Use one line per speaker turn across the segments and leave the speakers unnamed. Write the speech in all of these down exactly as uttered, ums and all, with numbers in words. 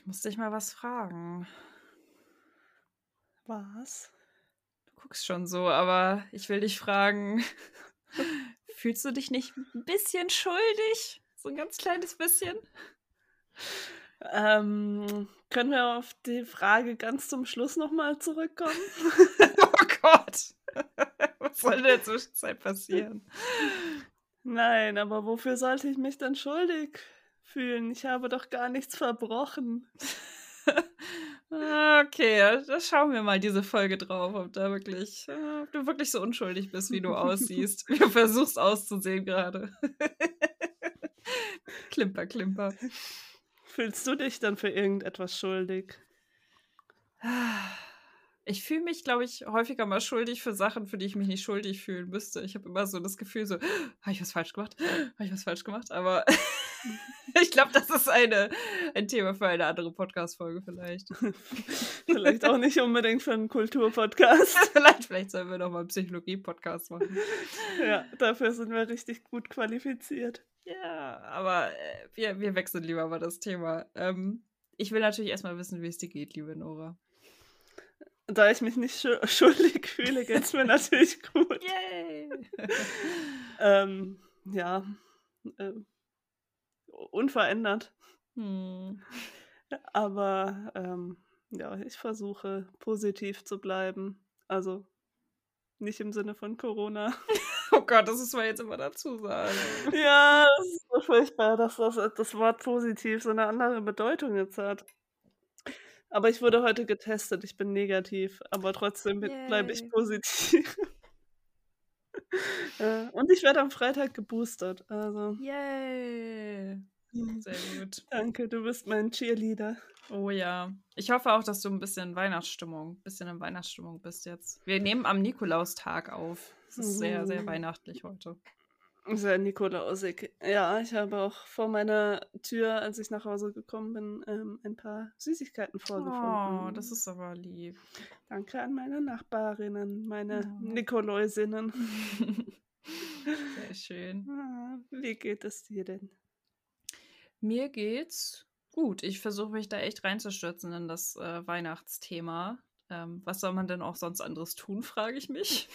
muss dich mal was fragen.
Was?
Du guckst schon so, aber ich will dich fragen, fühlst du dich nicht ein bisschen schuldig? So ein ganz kleines bisschen?
Ähm, können wir auf die Frage ganz zum Schluss nochmal zurückkommen?
Oh Gott! Was soll in der Zwischenzeit passieren?
Nein, aber wofür sollte ich mich denn schuldig fühlen? Ich habe doch gar nichts verbrochen.
Okay, ja, da schauen wir mal diese Folge drauf, ob da wirklich, äh, ob du wirklich so unschuldig bist, wie du aussiehst. Wie du versuchst auszusehen gerade. Klimper, klimper.
Fühlst du dich dann für irgendetwas schuldig?
Ich fühle mich, glaube ich, häufiger mal schuldig für Sachen, für die ich mich nicht schuldig fühlen müsste. Ich habe immer so das Gefühl, so, habe ich was falsch gemacht? Habe ich was falsch gemacht? Aber ich glaube, das ist eine, ein Thema für eine andere Podcast-Folge vielleicht.
Vielleicht auch nicht unbedingt für einen Kulturpodcast.
vielleicht, vielleicht sollen wir noch mal einen Psychologie-Podcast machen.
Ja, dafür sind wir richtig gut qualifiziert.
Ja, aber äh, wir, wir wechseln lieber mal das Thema. Ähm, ich will natürlich erstmal wissen, wie es dir geht, liebe Nora.
Da ich mich nicht schu- schuldig fühle, geht's mir natürlich gut.
Yay!
ähm, ja, äh, unverändert.
Hm.
Aber ähm, ja, ich versuche positiv zu bleiben. Also nicht im Sinne von Corona.
Oh Gott, das muss man jetzt immer dazu sagen.
Ja, das ist so furchtbar, dass das, das Wort positiv so eine andere Bedeutung jetzt hat. Aber ich wurde heute getestet, ich bin negativ, aber trotzdem bleibe ich
Yay.
positiv. Äh, Und ich werde am Freitag geboostert. Also
Yay! Sehr gut.
danke, du bist mein Cheerleader.
Oh ja. Ich hoffe auch, dass du ein bisschen Weihnachtsstimmung, bisschen in Weihnachtsstimmung bist jetzt. Wir nehmen am Nikolaustag auf. Es ist sehr, sehr
Mhm.
weihnachtlich heute.
Sehr nikolausig. Ja, ich habe auch vor meiner Tür, als ich nach Hause gekommen bin, ähm, ein paar Süßigkeiten vorgefunden.
Oh, das ist aber lieb.
Danke an meine Nachbarinnen, meine
Oh.
Nikolausinnen.
Sehr schön.
Ah, Wie geht es dir denn?
Mir geht's gut. Ich versuche mich da echt reinzustürzen in das äh, Weihnachtsthema. Ähm, was soll man denn auch sonst anderes tun, frage ich mich.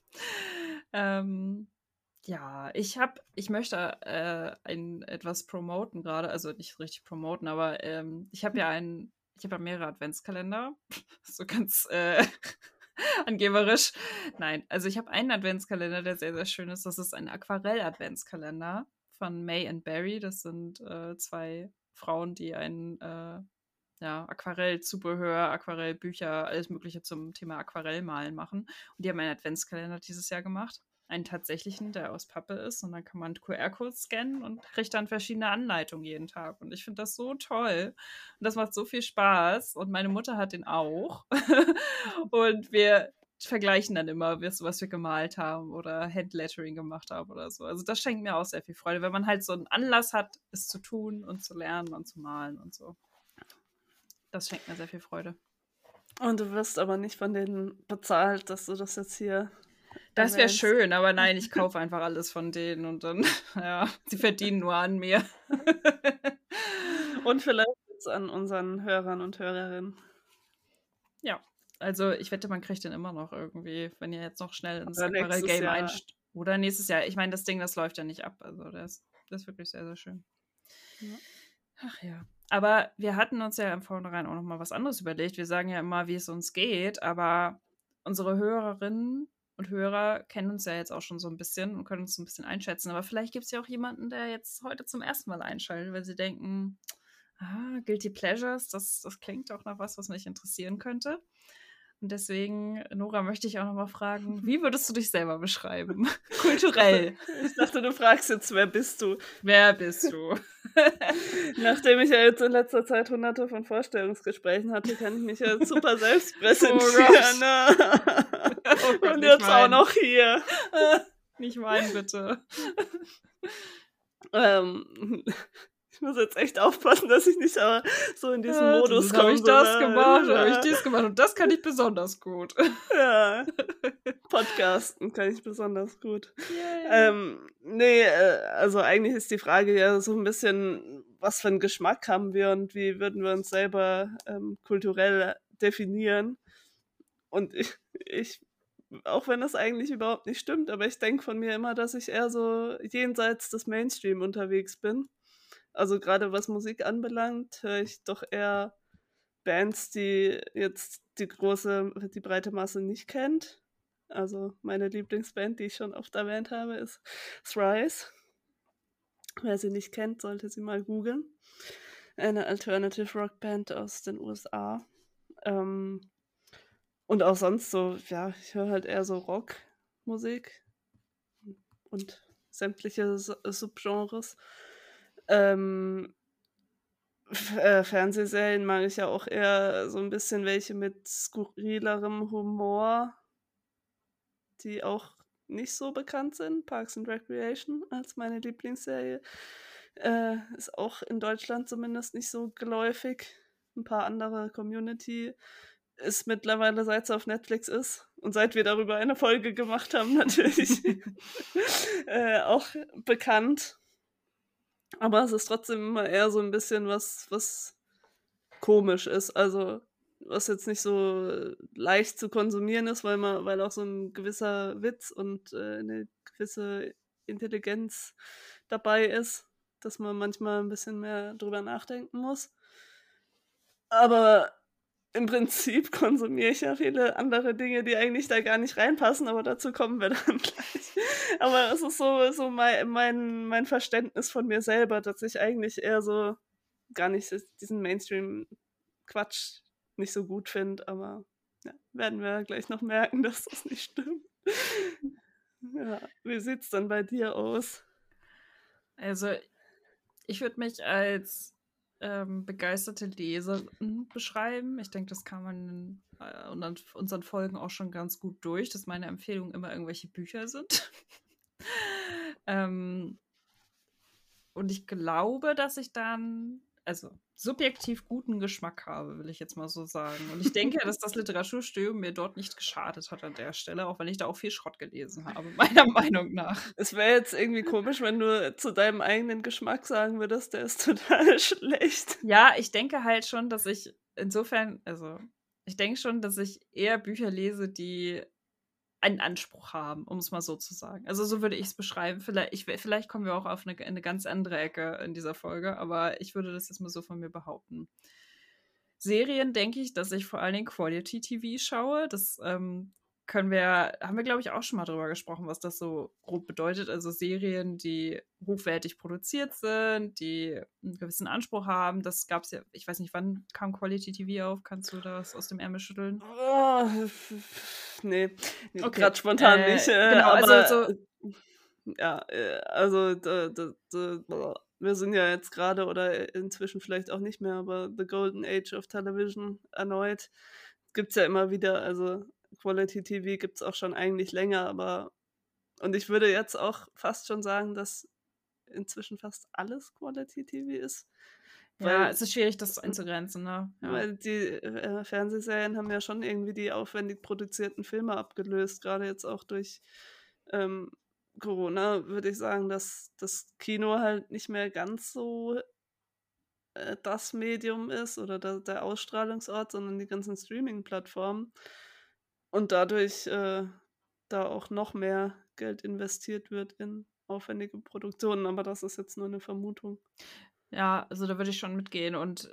ähm, ja, ich habe, ich möchte äh, ein etwas promoten gerade, also nicht richtig promoten, aber ähm, ich habe ja einen, ich habe ja mehrere Adventskalender, so ganz äh, angeberisch. Nein, also ich habe einen Adventskalender, der sehr, sehr schön ist. Das ist ein Aquarell-Adventskalender von May and Barry. Das sind äh, zwei Frauen, die ein äh, ja, Aquarellzubehör, Aquarellbücher, alles Mögliche zum Thema Aquarellmalen machen. Und die haben einen Adventskalender dieses Jahr gemacht. Einen tatsächlichen, der aus Pappe ist. Und dann kann man Q R-Codes scannen und kriegt dann verschiedene Anleitungen jeden Tag. Und ich finde das so toll. Und das macht so viel Spaß. Und meine Mutter hat den auch. Und wir vergleichen dann immer, was wir gemalt haben oder Handlettering gemacht haben oder so. Also das schenkt mir auch sehr viel Freude, wenn man halt so einen Anlass hat, es zu tun und zu lernen und zu malen und so. Das schenkt mir sehr viel Freude.
Und du wirst aber nicht von denen bezahlt, dass du das jetzt hier.
Das wäre
erwähnst.
schön, aber nein, ich kaufe einfach alles von denen und dann, ja, sie verdienen nur an mir.
Und vielleicht jetzt an unseren Hörern und Hörerinnen.
Ja, also ich wette, man kriegt den immer noch irgendwie, wenn ihr jetzt noch schnell ins
Oder nächstes
Aquarell-Game
Jahr.
einsteigt. Oder nächstes Jahr. Ich meine, das Ding, das läuft ja nicht ab. Also das, das ist wirklich sehr, sehr schön.
Ja.
Ach ja. Aber wir hatten uns ja im Vornherein auch noch mal was anderes überlegt. Wir sagen ja immer, wie es uns geht, aber unsere Hörerinnen und Hörer kennen uns ja jetzt auch schon so ein bisschen und können uns so ein bisschen einschätzen. Aber vielleicht gibt es ja auch jemanden, der jetzt heute zum ersten Mal einschaltet, weil sie denken, ah, Guilty Pleasures, das, das klingt doch nach was, was mich interessieren könnte. Und deswegen, Nora, möchte ich auch noch mal fragen, wie würdest du dich selber beschreiben? Kulturell.
Ich dachte, du fragst jetzt, wer bist du?
Wer bist du?
Nachdem ich ja jetzt in letzter Zeit hunderte von Vorstellungsgesprächen hatte, kann ich mich ja super selbst präsentieren.
Gott.
Ne?
Oh Gott,
Und
nicht
jetzt auch
meinen.
noch hier.
Nicht meinen, bitte.
Ähm, ich muss jetzt echt aufpassen, dass ich nicht aber so in diesen
Ja,
Modus
dann habe
komme.
ich das
so,
gemacht, dann habe ich
ne?
dies gemacht und das kann ich besonders gut.
Ja, Podcasten kann ich besonders gut.
Yay.
Ähm, nee, äh, also eigentlich ist die Frage ja so ein bisschen, was für einen Geschmack haben wir und wie würden wir uns selber ähm, kulturell definieren. Und ich, ich, auch wenn das eigentlich überhaupt nicht stimmt, aber ich denke von mir immer, dass ich eher so jenseits des Mainstream unterwegs bin. Also gerade was Musik anbelangt, höre ich doch eher Bands, die jetzt die große, die breite Masse nicht kennt. Also meine Lieblingsband, die ich schon oft erwähnt habe, ist Thrice. Wer sie nicht kennt, sollte sie mal googeln. Eine Alternative Rock Band aus den U S A. Ähm, und auch sonst so, ja, ich höre halt eher so Rockmusik und sämtliche S- Subgenres. Ähm, F äh, Fernsehserien mag ich ja auch eher so ein bisschen welche mit skurrilerem Humor, die auch nicht so bekannt sind. Parks and Recreation als meine Lieblingsserie, äh, ist auch in Deutschland zumindest nicht so geläufig. Ein paar andere. Community ist mittlerweile, seit es auf Netflix ist und seit wir darüber eine Folge gemacht haben, natürlich äh, auch bekannt. Aber es ist trotzdem immer eher so ein bisschen was, was komisch ist. Also, was jetzt nicht so äh, leicht zu konsumieren ist, weil man, weil auch so ein gewisser Witz und äh, eine gewisse Intelligenz dabei ist, dass man manchmal ein bisschen mehr drüber nachdenken muss. Aber im Prinzip konsumiere ich ja viele andere Dinge, die eigentlich da gar nicht reinpassen, aber dazu kommen wir dann gleich. Aber es ist so, so mein, mein, mein Verständnis von mir selber, dass ich eigentlich eher so gar nicht so diesen Mainstream-Quatsch nicht so gut finde, aber ja, werden wir gleich noch merken, dass das nicht stimmt. Ja, wie sieht's dann bei dir aus?
Also, ich würde mich als ähm, begeisterte Leserin beschreiben. Ich denke, das kann man in äh, unseren, unseren Folgen auch schon ganz gut durch, dass meine Empfehlungen immer irgendwelche Bücher sind. ähm, und ich glaube, dass ich dann, also subjektiv guten Geschmack habe, will ich jetzt mal so sagen. Und ich denke, dass das Literaturstudium mir dort nicht geschadet hat an der Stelle, auch wenn ich da auch viel Schrott gelesen habe, meiner Meinung nach.
Es wäre jetzt irgendwie komisch, wenn du zu deinem eigenen Geschmack sagen würdest, der ist total schlecht.
Ja, ich denke halt schon, dass ich insofern, also ich denke schon, dass ich eher Bücher lese, die einen Anspruch haben, um es mal so zu sagen. Also so würde ich es beschreiben. Vielleicht, ich, vielleicht kommen wir auch auf eine, eine ganz andere Ecke in dieser Folge, aber ich würde das jetzt mal so von mir behaupten. Serien denke ich, dass ich vor allen Dingen Quality-T V schaue. Das ähm, können wir, haben wir, glaube ich, auch schon mal drüber gesprochen, was das so grob bedeutet. Also Serien, die hochwertig produziert sind, die einen gewissen Anspruch haben. Das gab es ja, ich weiß nicht, wann kam Quality-T V auf? Kannst du das aus dem Ärmel schütteln?
Oh, nee, nee
Okay.
gerade spontan
Äh,
nicht. Äh,
genau,
aber
also so,
ja, äh, also da, da, da, wir sind ja jetzt gerade oder inzwischen vielleicht auch nicht mehr, aber The Golden Age of Television erneut gibt's ja immer wieder. Also Quality T V gibt's auch schon eigentlich länger, aber und ich würde jetzt auch fast schon sagen, dass inzwischen fast alles Quality T V ist,
ja,
weil
es ist schwierig, das einzugrenzen, ne? Ja.
weil die äh, Fernsehserien haben ja schon irgendwie die aufwendig produzierten Filme abgelöst, gerade jetzt auch durch ähm, Corona würde ich sagen, dass das Kino halt nicht mehr ganz so äh, das Medium ist oder der, der Ausstrahlungsort, sondern die ganzen Streaming-Plattformen und dadurch äh, da auch noch mehr Geld investiert wird in aufwendige Produktionen, aber das ist jetzt nur eine Vermutung.
Ja, also da würde ich schon mitgehen. Und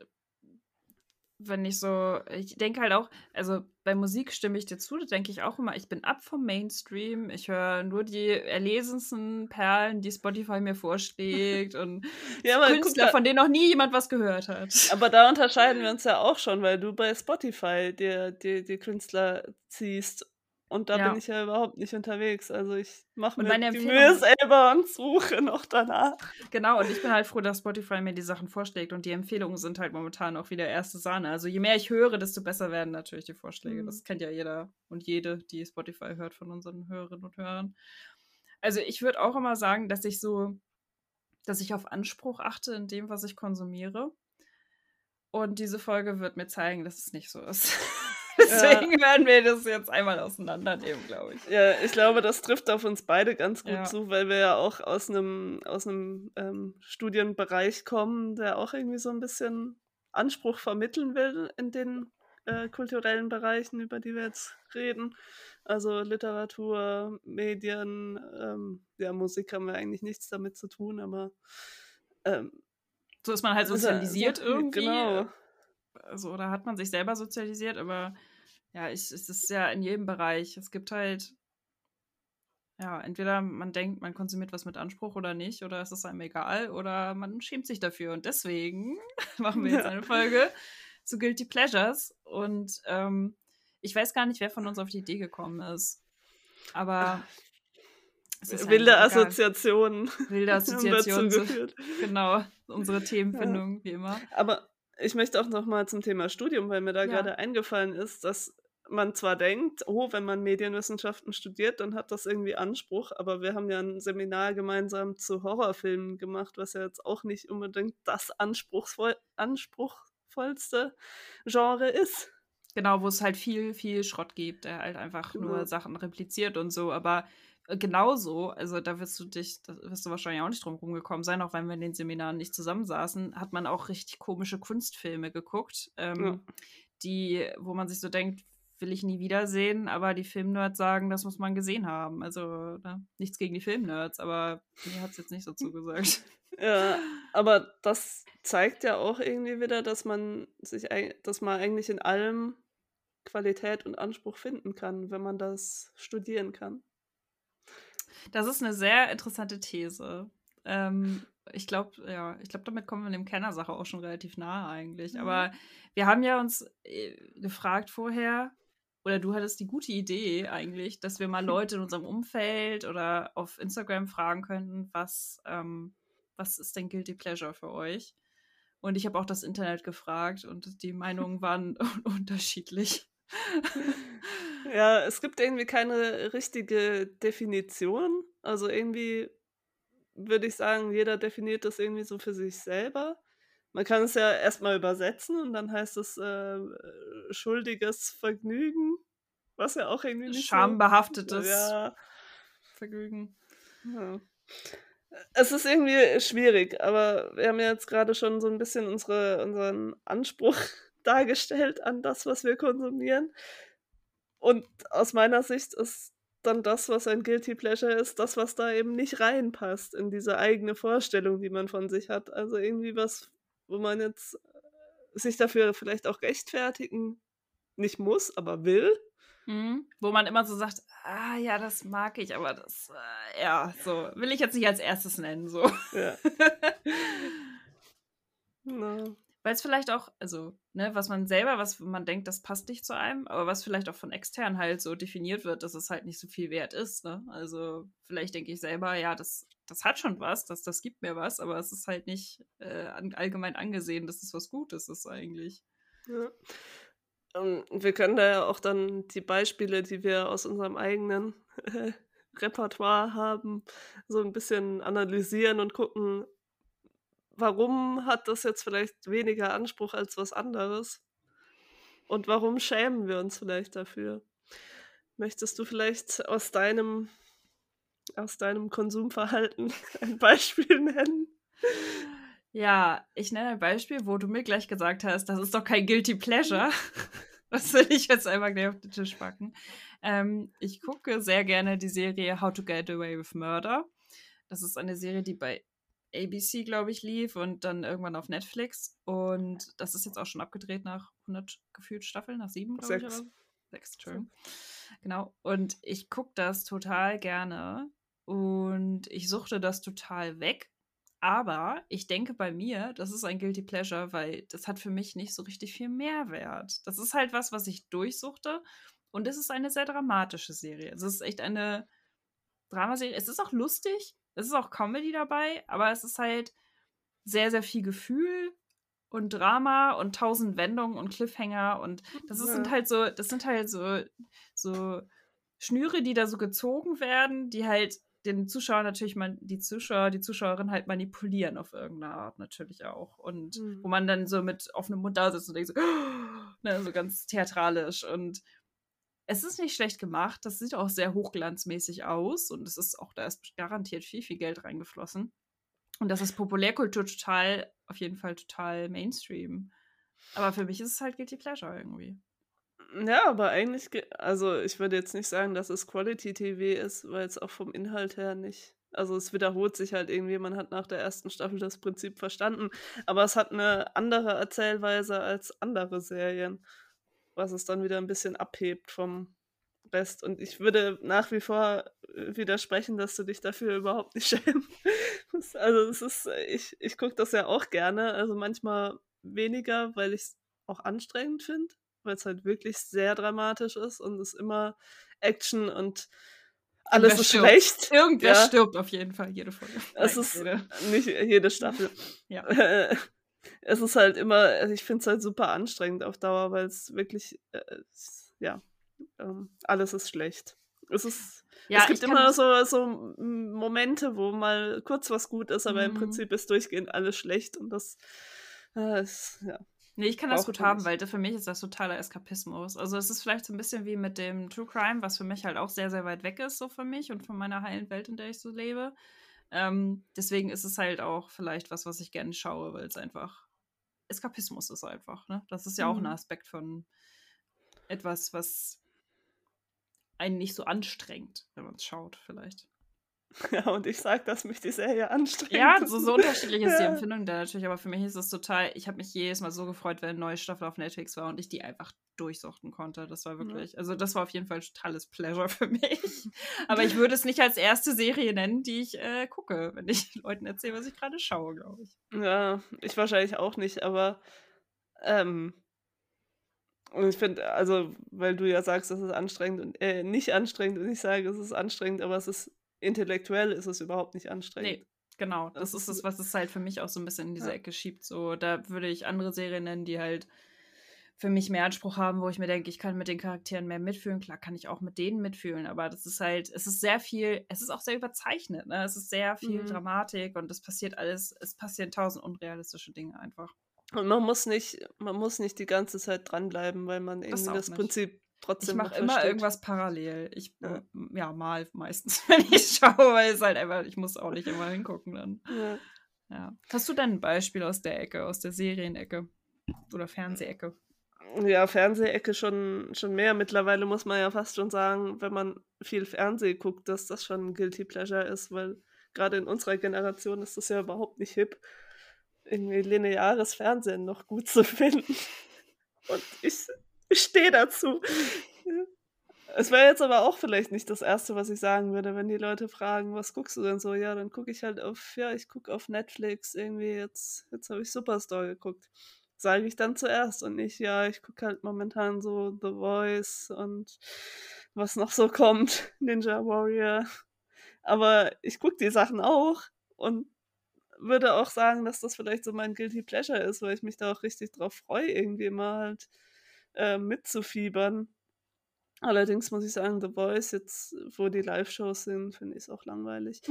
wenn ich so, ich denke halt auch, also bei Musik stimme ich dir zu, da denke ich auch immer, ich bin ab vom Mainstream, ich höre nur die erlesensten Perlen, die Spotify mir vorschlägt und
Ja, aber guck
Künstler,
mal,
von denen noch nie jemand was gehört hat.
aber da unterscheiden wir uns ja auch schon, weil du bei Spotify dir die, die Künstler ziehst. Und da bin
Ja,
ich ja überhaupt nicht unterwegs. Also ich mache
und
mir
meine
die Mühe
Empfehlung,
selber und suche noch danach.
genau, und ich bin halt froh, dass Spotify mir die Sachen vorschlägt und die Empfehlungen sind halt momentan auch wieder erste Sahne. Also je mehr ich höre, desto besser werden natürlich die Vorschläge.
Hm.
Das kennt ja jeder und jede, die Spotify hört von unseren Hörerinnen und Hörern. Also ich würde auch immer sagen, dass ich so, dass ich auf Anspruch achte in dem, was ich konsumiere. Und diese Folge wird mir zeigen, dass es nicht so ist. Deswegen ja. werden wir das jetzt einmal auseinandernehmen, glaube ich.
Ja, ich glaube, das trifft auf uns beide ganz gut
Ja.
zu, weil wir ja auch aus einem aus einem ähm, Studienbereich kommen, der auch irgendwie so ein bisschen Anspruch vermitteln will in den äh, kulturellen Bereichen, über die wir jetzt reden. Also Literatur, Medien, ähm, ja, Musik haben wir eigentlich nichts damit zu tun, aber ähm,
so ist man halt sozialisiert
so,
irgendwie.
Genau.
Also, oder hat man sich selber sozialisiert, aber ja, ich, es ist ja in jedem Bereich. Es gibt halt, ja, entweder man denkt, man konsumiert was mit Anspruch oder nicht, oder es ist einem egal, oder man schämt sich dafür. Und deswegen machen wir jetzt
Ja.
eine Folge zu Guilty Pleasures. Und ähm, ich weiß gar nicht, wer von uns auf die Idee gekommen ist. Aber es ist ja
Wilde
einfach egal.
Assoziationen
Wilde
haben dazu
Assoziationen, so,
geführt.
genau, unsere Themenfindung,
Ja.
wie immer.
Aber ich möchte auch noch mal zum Thema Studium, weil mir da
Ja.
gerade eingefallen ist, dass man zwar denkt, oh, wenn man Medienwissenschaften studiert, dann hat das irgendwie Anspruch, aber wir haben ja ein Seminar gemeinsam zu Horrorfilmen gemacht, was ja jetzt auch nicht unbedingt das anspruchsvoll, anspruchsvollste Genre ist.
Genau, wo es halt viel, viel Schrott gibt, der halt einfach
Genau.
nur Sachen repliziert und so, aber äh, genauso, also da wirst du dich, da wirst du wahrscheinlich auch nicht drum rumgekommen sein, auch wenn wir in den Seminaren nicht zusammensaßen, hat man auch richtig komische Kunstfilme geguckt, ähm,
Ja.
die, wo man sich so denkt, will ich nie wiedersehen, aber die Filmnerds sagen, das muss man gesehen haben. Also ne? Nichts gegen die Filmnerds, aber mir hat es jetzt nicht so zugesagt.
Ja, aber das zeigt ja auch irgendwie wieder, dass man sich, eig- dass man eigentlich in allem Qualität und Anspruch finden kann, wenn man das studieren kann.
Das ist eine sehr interessante These. Ähm, ich glaube, ja, ich glaube, damit kommen wir dem Kennersache auch schon relativ nahe eigentlich.
Mhm.
Aber wir haben ja uns äh, gefragt vorher, oder du hattest die gute Idee eigentlich, dass wir mal Leute in unserem Umfeld oder auf Instagram fragen könnten, was, ähm, was ist denn Guilty Pleasure für euch? Und ich habe auch das Internet gefragt und die Meinungen waren unterschiedlich.
Ja, es gibt irgendwie keine richtige Definition. Also irgendwie würde ich sagen, jeder definiert das irgendwie so für sich selber. Man kann es ja erstmal übersetzen und dann heißt es äh, schuldiges Vergnügen, was ja auch irgendwie nicht
Schambehaftetes
so... Ja,
Vergnügen.
ja. Es ist irgendwie schwierig, aber wir haben ja jetzt gerade schon so ein bisschen unsere, unseren Anspruch dargestellt an das, was wir konsumieren. Und aus meiner Sicht ist dann das, was ein Guilty Pleasure ist, das, was da eben nicht reinpasst in diese eigene Vorstellung, die man von sich hat. Also irgendwie was, wo man jetzt äh, sich dafür vielleicht auch rechtfertigen nicht muss, aber will.
Mhm. Wo man immer so sagt, ah ja, das mag ich, aber das, äh, ja, so, will ich jetzt nicht als erstes nennen, so.
Ja. No.
Weil es vielleicht auch, also, ne, was man selber, was man denkt, das passt nicht zu einem, aber was vielleicht auch von extern halt so definiert wird, dass es halt nicht so viel wert ist, ne? Also, vielleicht denke ich selber, ja, das, das hat schon was, das, das gibt mir was, aber es ist halt nicht äh, an, allgemein angesehen, dass es was Gutes ist eigentlich.
Ja. Ähm, wir können da ja auch dann die Beispiele, die wir aus unserem eigenen äh, Repertoire haben, so ein bisschen analysieren und gucken, warum hat das jetzt vielleicht weniger Anspruch als was anderes? Und warum schämen wir uns vielleicht dafür? Möchtest du vielleicht aus deinem, aus deinem Konsumverhalten ein Beispiel nennen?
Ja, ich nenne ein Beispiel, wo du mir gleich gesagt hast, das ist doch kein Guilty Pleasure. Das will ich jetzt einmal gleich auf den Tisch packen. Ähm, ich gucke sehr gerne die Serie How to Get Away with Murder. Das ist eine Serie, die bei A B C, glaube ich, lief und dann irgendwann auf Netflix. Und das ist jetzt auch schon abgedreht nach hundert gefühlt Staffeln, nach sieben, glaube ich. Oder so. Sechs, Entschuldigung. Genau. Und ich gucke das total gerne und ich suchte das total weg. Aber ich denke bei mir, das ist ein Guilty Pleasure, weil das hat für mich nicht so richtig viel Mehrwert. Das ist halt was, was ich durchsuchte. Und es ist eine sehr dramatische Serie. Es ist echt eine Dramaserie. Es ist auch lustig. Es ist auch Comedy dabei. Aber es ist halt sehr, sehr viel Gefühl und Drama und tausend Wendungen und Cliffhanger. Und das ist,
Ja.
sind halt so, das sind halt so, so Schnüre, die da so gezogen werden, die halt den Zuschauer natürlich man, die Zuschauer, die Zuschauerin halt manipulieren auf irgendeine Art natürlich auch. Und
Mhm.
wo man dann so mit offenem Mund da sitzt und denkt so, ne, so ganz theatralisch. Und es ist nicht schlecht gemacht. Das sieht auch sehr hochglanzmäßig aus. Und es ist auch, da ist garantiert viel, viel Geld reingeflossen. Und das ist Populärkultur total, auf jeden Fall total Mainstream. Aber für mich ist es halt Guilty Pleasure irgendwie.
Ja, aber eigentlich, ge- also ich würde jetzt nicht sagen, dass es Quality-T V ist, weil es auch vom Inhalt her nicht. Also es wiederholt sich halt irgendwie, man hat nach der ersten Staffel das Prinzip verstanden, aber es hat eine andere Erzählweise als andere Serien, was es dann wieder ein bisschen abhebt vom Rest. Und ich würde nach wie vor äh, widersprechen, dass du dich dafür überhaupt nicht schämen musst. Also es ist, äh, ich, ich gucke das ja auch gerne, also manchmal weniger, weil ich es auch anstrengend finde, weil es halt wirklich sehr dramatisch ist und es immer Action und alles
Irgendwer
ist
stirbt.
schlecht.
Irgendwer
Ja,
stirbt auf jeden Fall, jede Folge.
es
Nein,
ist
jede.
nicht jede Staffel.
Ja.
Äh, Es ist halt immer, also ich finde es halt super anstrengend auf Dauer, weil es wirklich, äh, es- ja, ähm, alles ist schlecht. Es ist,
Ja,
es
ich
gibt
kann
immer
das.
so, so M- Momente, wo mal kurz was gut ist, aber im
Mm.
Prinzip ist durchgehend alles schlecht und das, äh, ist, ja,
Nee, ich kann das
braucht
gut
man
haben,
nicht.
weil das für mich ist das totaler Eskapismus. Also es ist vielleicht so ein bisschen wie mit dem True Crime, was für mich halt auch sehr, sehr weit weg ist, so für mich und von meiner heilen Welt, in der ich so lebe. Ähm, deswegen ist es halt auch vielleicht was, was ich gerne schaue, weil es einfach Eskapismus ist einfach. Ne? Das ist ja auch ein
Mhm.
Aspekt von etwas, was einen nicht so anstrengt, wenn man es schaut, vielleicht.
Ja, und ich sag, dass mich die Serie
Ja,
anstrengt.
so, so unterschiedlich ist die
Ja.
Empfindung da natürlich, aber für mich ist es total, ich habe mich jedes Mal so gefreut, wenn eine neue Staffel auf Netflix war und ich die einfach durchsuchten konnte. Das war
Ja.
wirklich, also das war auf jeden Fall ein totales Pleasure für mich. Aber ich würde es nicht als erste Serie nennen, die ich äh, gucke, wenn ich Leuten erzähle, was ich gerade schaue, glaube ich.
Ja, ich wahrscheinlich auch nicht, aber ähm, und ich finde, also, weil du ja sagst, es ist anstrengend und äh, nicht anstrengend und ich sage, es ist anstrengend, aber es ist intellektuell ist es überhaupt nicht anstrengend.
Nee, genau. Das
Es
ist
ist
es, was es halt für mich auch so ein bisschen in diese
ja.
Ecke schiebt. So, da würde ich andere Serien nennen, die halt für mich mehr Anspruch haben, wo ich mir denke, ich kann mit den Charakteren mehr mitfühlen. Klar kann ich auch mit denen mitfühlen, aber das ist halt, es ist sehr viel, es ist auch sehr überzeichnet, ne? Es ist sehr viel
Mhm.
Dramatik und es passiert alles, es passieren tausend unrealistische Dinge einfach.
Und man muss nicht man muss nicht die ganze Zeit dranbleiben, weil man
Das
irgendwie
auch
das
nicht.
Prinzip
Ich
trotzdem noch
mache immer
versteht.
irgendwas parallel. Ich,
Ja.
m- ja, mal meistens, wenn ich schaue, weil es halt einfach, ich muss auch nicht immer hingucken dann.
Ja.
Ja. Hast du denn ein Beispiel aus der Ecke, aus der Serienecke oder Fernsehecke?
Ja, Fernsehecke schon schon mehr. Mittlerweile muss man ja fast schon sagen, wenn man viel Fernseh guckt, dass das schon 'n Guilty Pleasure ist, weil gerade in unserer Generation ist das ja überhaupt nicht hip, irgendwie lineares Fernsehen noch gut zu finden. Und ich ich stehe dazu. Ja. Es wäre jetzt aber auch vielleicht nicht das Erste, was ich sagen würde, wenn die Leute fragen: „Was guckst du denn so?“ Ja, dann gucke ich halt auf ja, ich gucke auf Netflix irgendwie jetzt jetzt habe ich Superstore geguckt. Sage ich dann zuerst und nicht: „Ja, ich gucke halt momentan so The Voice und was noch so kommt, Ninja Warrior.“ Aber ich gucke die Sachen auch und würde auch sagen, dass das vielleicht so mein Guilty Pleasure ist, weil ich mich da auch richtig drauf freue, irgendwie immer halt, äh, mitzufiebern. Allerdings muss ich sagen, The Voice jetzt, wo die Live-Shows sind, finde ich's auch langweilig.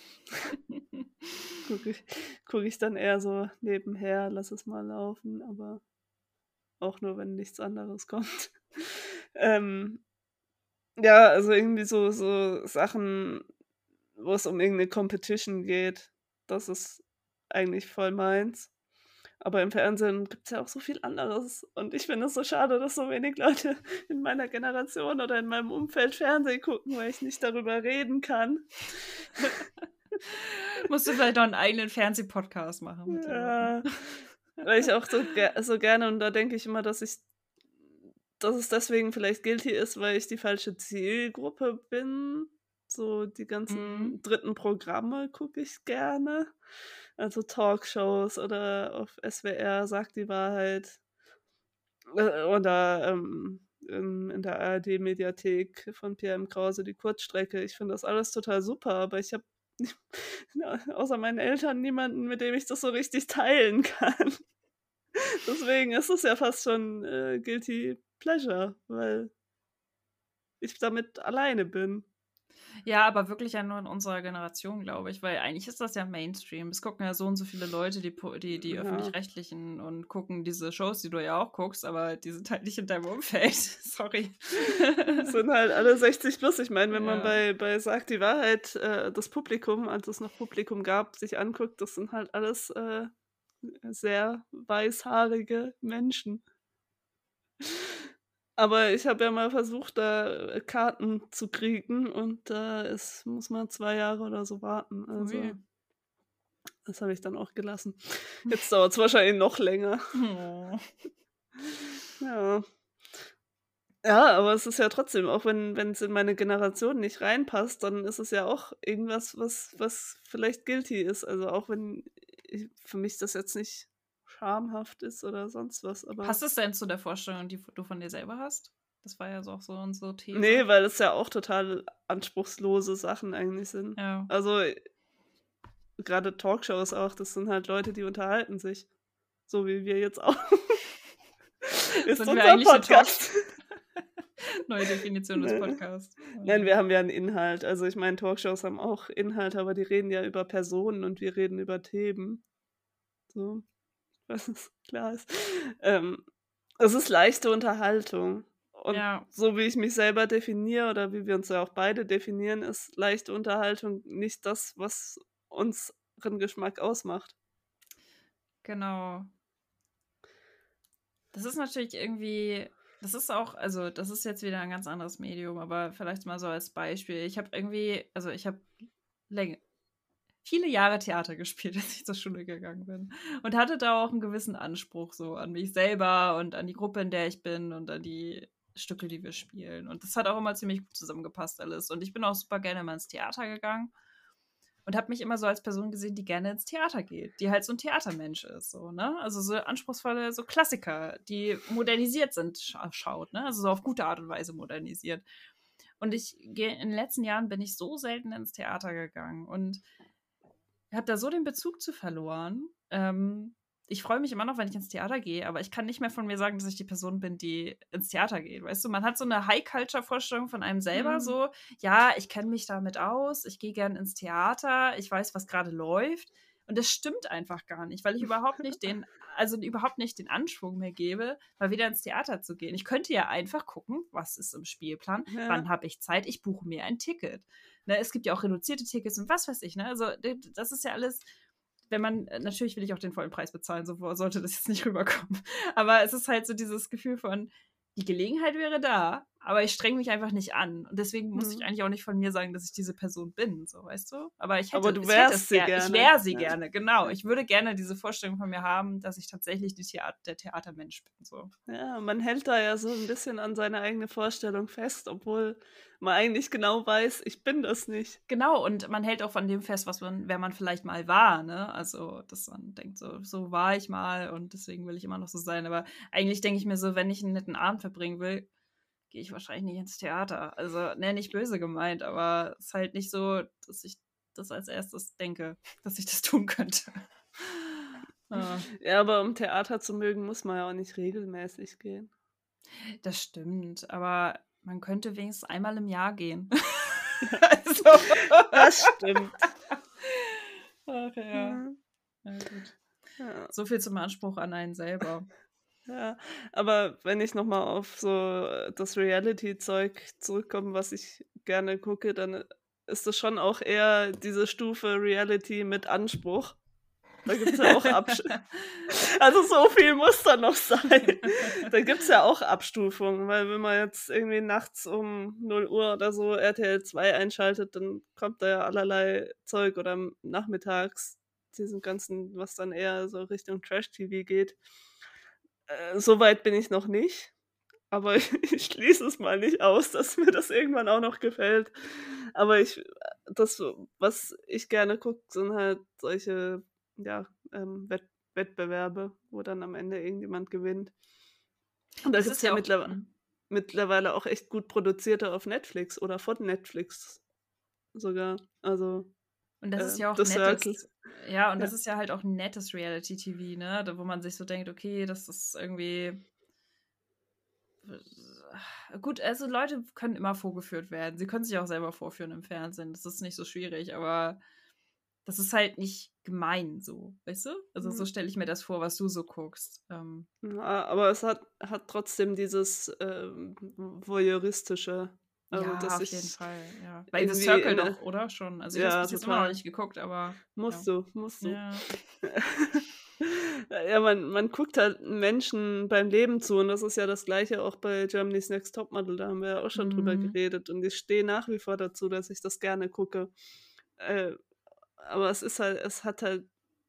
Gucke ich gucke ich dann eher so nebenher, lasse es mal laufen, aber auch nur, wenn nichts anderes kommt. Ähm, ja, also irgendwie so so Sachen, wo es um irgendeine Competition geht, das ist eigentlich voll meins. Aber im Fernsehen gibt's ja auch so viel anderes und ich finde es so schade, dass so wenig Leute in meiner Generation oder in meinem Umfeld Fernsehen gucken, weil ich nicht darüber reden kann.
Musst du vielleicht noch einen eigenen Fernsehpodcast machen mit den Leuten.
Ja, weil ich auch so ger so gerne und da denke ich immer, dass ich dass es deswegen vielleicht guilty ist, weil ich die falsche Zielgruppe bin. So die
Mhm.
ganzen dritten Programme gucke ich gerne. Also Talkshows oder auf S W R „Sagt die Wahrheit“, äh, oder, ähm, in in der A R D-Mediathek von P M Krause die Kurzstrecke. Ich finde das alles total super, aber ich habe ja, außer meinen Eltern niemanden, mit dem ich das so richtig teilen kann. Deswegen ist es ja fast schon, äh, Guilty Pleasure, weil ich damit alleine bin.
Ja, aber wirklich ja nur in unserer Generation, glaube ich, weil eigentlich ist das ja Mainstream. Es gucken ja so und so viele Leute, die, po- die, die
Ja,
öffentlich-rechtlichen und gucken diese Shows, die du ja auch guckst, aber die sind halt nicht in deinem Umfeld. Sorry.
es sind halt alle sechzig plus. Ich meine, wenn man
Ja.
bei, bei Sagt die Wahrheit äh, das Publikum, als es noch Publikum gab, sich anguckt, das sind halt alles äh, sehr weißhaarige Menschen. Aber ich habe ja mal versucht, da äh, Karten zu kriegen und da ist, muss man zwei Jahre oder so warten. Also
Ui.
das habe ich dann auch gelassen. Jetzt dauert es wahrscheinlich noch länger.
Oh.
Ja. Ja, aber es ist ja trotzdem, auch wenn es in meine Generation nicht reinpasst, dann ist es ja auch irgendwas, was was vielleicht guilty ist. Also, auch wenn i für mich das jetzt nicht schamhaft ist oder sonst was, aber
Passt es denn zu der Vorstellung, die du von dir selber hast? Das war ja so auch so unsere These.
ne, weil es ja auch total anspruchslose Sachen eigentlich sind.
Ja.
Also, grade Talkshows auch, das sind halt Leute, die unterhalten sich, so wie wir jetzt auch. Ist
Sind wir
unser
eigentlich eine
Podcast.
Neue Definition des
Ne.
Podcasts.
Nein, wir haben ja einen Inhalt. Also, ich meine, Talkshows haben auch Inhalt, aber die reden ja über Personen und wir reden über Themen. So, dass es klar ist. Ähm, es ist leichte Unterhaltung. Und
Ja,
so wie ich mich selber definiere oder wie wir uns ja auch beide definieren, ist leichte Unterhaltung nicht das, was unseren Geschmack ausmacht.
genau. Das ist natürlich irgendwie, das ist auch, also das ist jetzt wieder ein ganz anderes Medium, aber vielleicht mal so als Beispiel. Ich habe irgendwie, also ich habe länger, viele Jahre Theater gespielt, als ich zur Schule gegangen bin. Und hatte da auch einen gewissen Anspruch so an mich selber und an die Gruppe, in der ich bin und an die Stücke, die wir spielen. Und das hat auch immer ziemlich gut zusammengepasst alles. Und ich bin auch super gerne mal ins Theater gegangen und habe mich immer so als Person gesehen, die gerne ins Theater geht, die halt so ein Theatermensch ist, so, ne? Also so anspruchsvolle, so Klassiker, die modernisiert sind, scha schaut, ne? Also so auf gute Art und Weise modernisiert. Und ich gehe in den letzten Jahren bin ich so selten ins Theater gegangen und habe da so den Bezug zu verloren. Ähm, ich freue mich immer noch, wenn ich ins Theater gehe, aber ich kann nicht mehr von mir sagen, dass ich die Person bin, die ins Theater geht. Weißt du, man hat so eine High-Culture-Vorstellung von einem selber,
Mhm.
so, ja, ich kenne mich damit aus, ich gehe gern ins Theater, ich weiß, was gerade läuft. Und das stimmt einfach gar nicht, weil ich überhaupt nicht den, also überhaupt nicht den Anschwung mehr gebe, mal wieder ins Theater zu gehen. Ich könnte ja einfach gucken, was ist im Spielplan,
Ja.
wann habe ich Zeit, ich buche mir ein Ticket. Ne, es gibt ja auch reduzierte Tickets und was weiß ich. Ne? Also das ist ja alles, wenn man, natürlich will ich auch den vollen Preis bezahlen, so sollte das jetzt nicht rüberkommen. Aber es ist halt so dieses Gefühl von, die Gelegenheit wäre da, aber ich streng mich einfach nicht an. Und deswegen muss ich
Mhm.
eigentlich auch nicht von mir sagen, dass ich diese Person bin, so, weißt du? Aber ich
Aber
hätte,
du
ich hätte
wärst
es
sie
gerne. Ich
gerne.
wäre sie
Ja.
gerne, genau.
Ja.
Ich würde gerne diese Vorstellung von mir haben, dass ich tatsächlich die Theater, der Theatermensch bin, so.
Ja, man hält da ja so ein bisschen an seine eigene Vorstellung fest, obwohl man eigentlich genau weiß, ich bin das nicht.
Genau, und man hält auch von dem fest, was man, wer man vielleicht mal war, ne? Also, dass man denkt, so, so war ich mal und deswegen will ich immer noch so sein. Aber eigentlich denke ich mir so, wenn ich einen netten Abend verbringen will, gehe ich wahrscheinlich nicht ins Theater. Also, ne, nicht böse gemeint, aber es ist halt nicht so, dass ich das als erstes denke, dass ich das tun könnte. Ah,
Ja, aber um Theater zu mögen, muss man ja auch nicht regelmäßig gehen.
das stimmt, aber man könnte wenigstens einmal im Jahr gehen.
Also, das stimmt.
Ach ja.
Ja.
Na gut.
Ja.
So viel zum Anspruch an einen selber.
Ja, aber wenn ich noch mal auf so äh, das Reality-Zeug zurückkomme, was ich gerne gucke, dann ist das schon auch eher diese Stufe Reality mit Anspruch. Da gibt's ja auch Absch also, so viel muss da noch sein. Da gibt's ja auch Abstufungen, weil wenn man jetzt irgendwie nachts um null Uhr oder so R T L zwei einschaltet, dann kommt da ja allerlei Zeug oder m nachmittags diesen ganzen, was dann eher so Richtung Trash-T V geht. Äh, so weit bin ich noch nicht, aber ich schließe es mal nicht aus, dass mir das irgendwann auch noch gefällt. Aber ich äh, das, was ich gerne gucke, sind halt solche, ja, ähm, Wett Wettbewerbe, wo dann am Ende irgendjemand gewinnt. Und da
Das
gibt's
ist
ja
ja auch.
mittlerwe
Mhm.
mittlerweile auch echt gut produzierte auf Netflix oder von Netflix sogar. Also,
Und das ist
äh,
ja auch
The Circle.
nettes, ja, und das
Ja.
ist ja halt auch nettes Reality-T V, ne? Da, wo man sich so denkt, okay, das ist irgendwie, gut, also Leute können immer vorgeführt werden. Sie können sich auch selber vorführen im Fernsehen. Das ist nicht so schwierig, aber das ist halt nicht gemein so, weißt du? Also so
Mhm.
stelle ich mir das vor, was du so guckst. Ähm,
Ja, aber es hat hat trotzdem dieses, ähm, Voyeuristische. Also,
ja,
dass
auf jeden
ich
Fall, ja. Bei The
irgendwie
Circle
in
doch,
'ne
oder? Schon. Also ich habe es
ja,
bis jetzt immer noch
total.
nicht geguckt, aber ja.
Musst du, musst du.
Ja.
Ja, man man guckt halt Menschen beim Leben zu und das ist ja das Gleiche auch bei Germany's Next Topmodel, da haben wir ja auch schon drüber
Mhm.
geredet und ich stehe nach wie vor dazu, dass ich das gerne gucke. Äh, aber es ist halt es hat halt,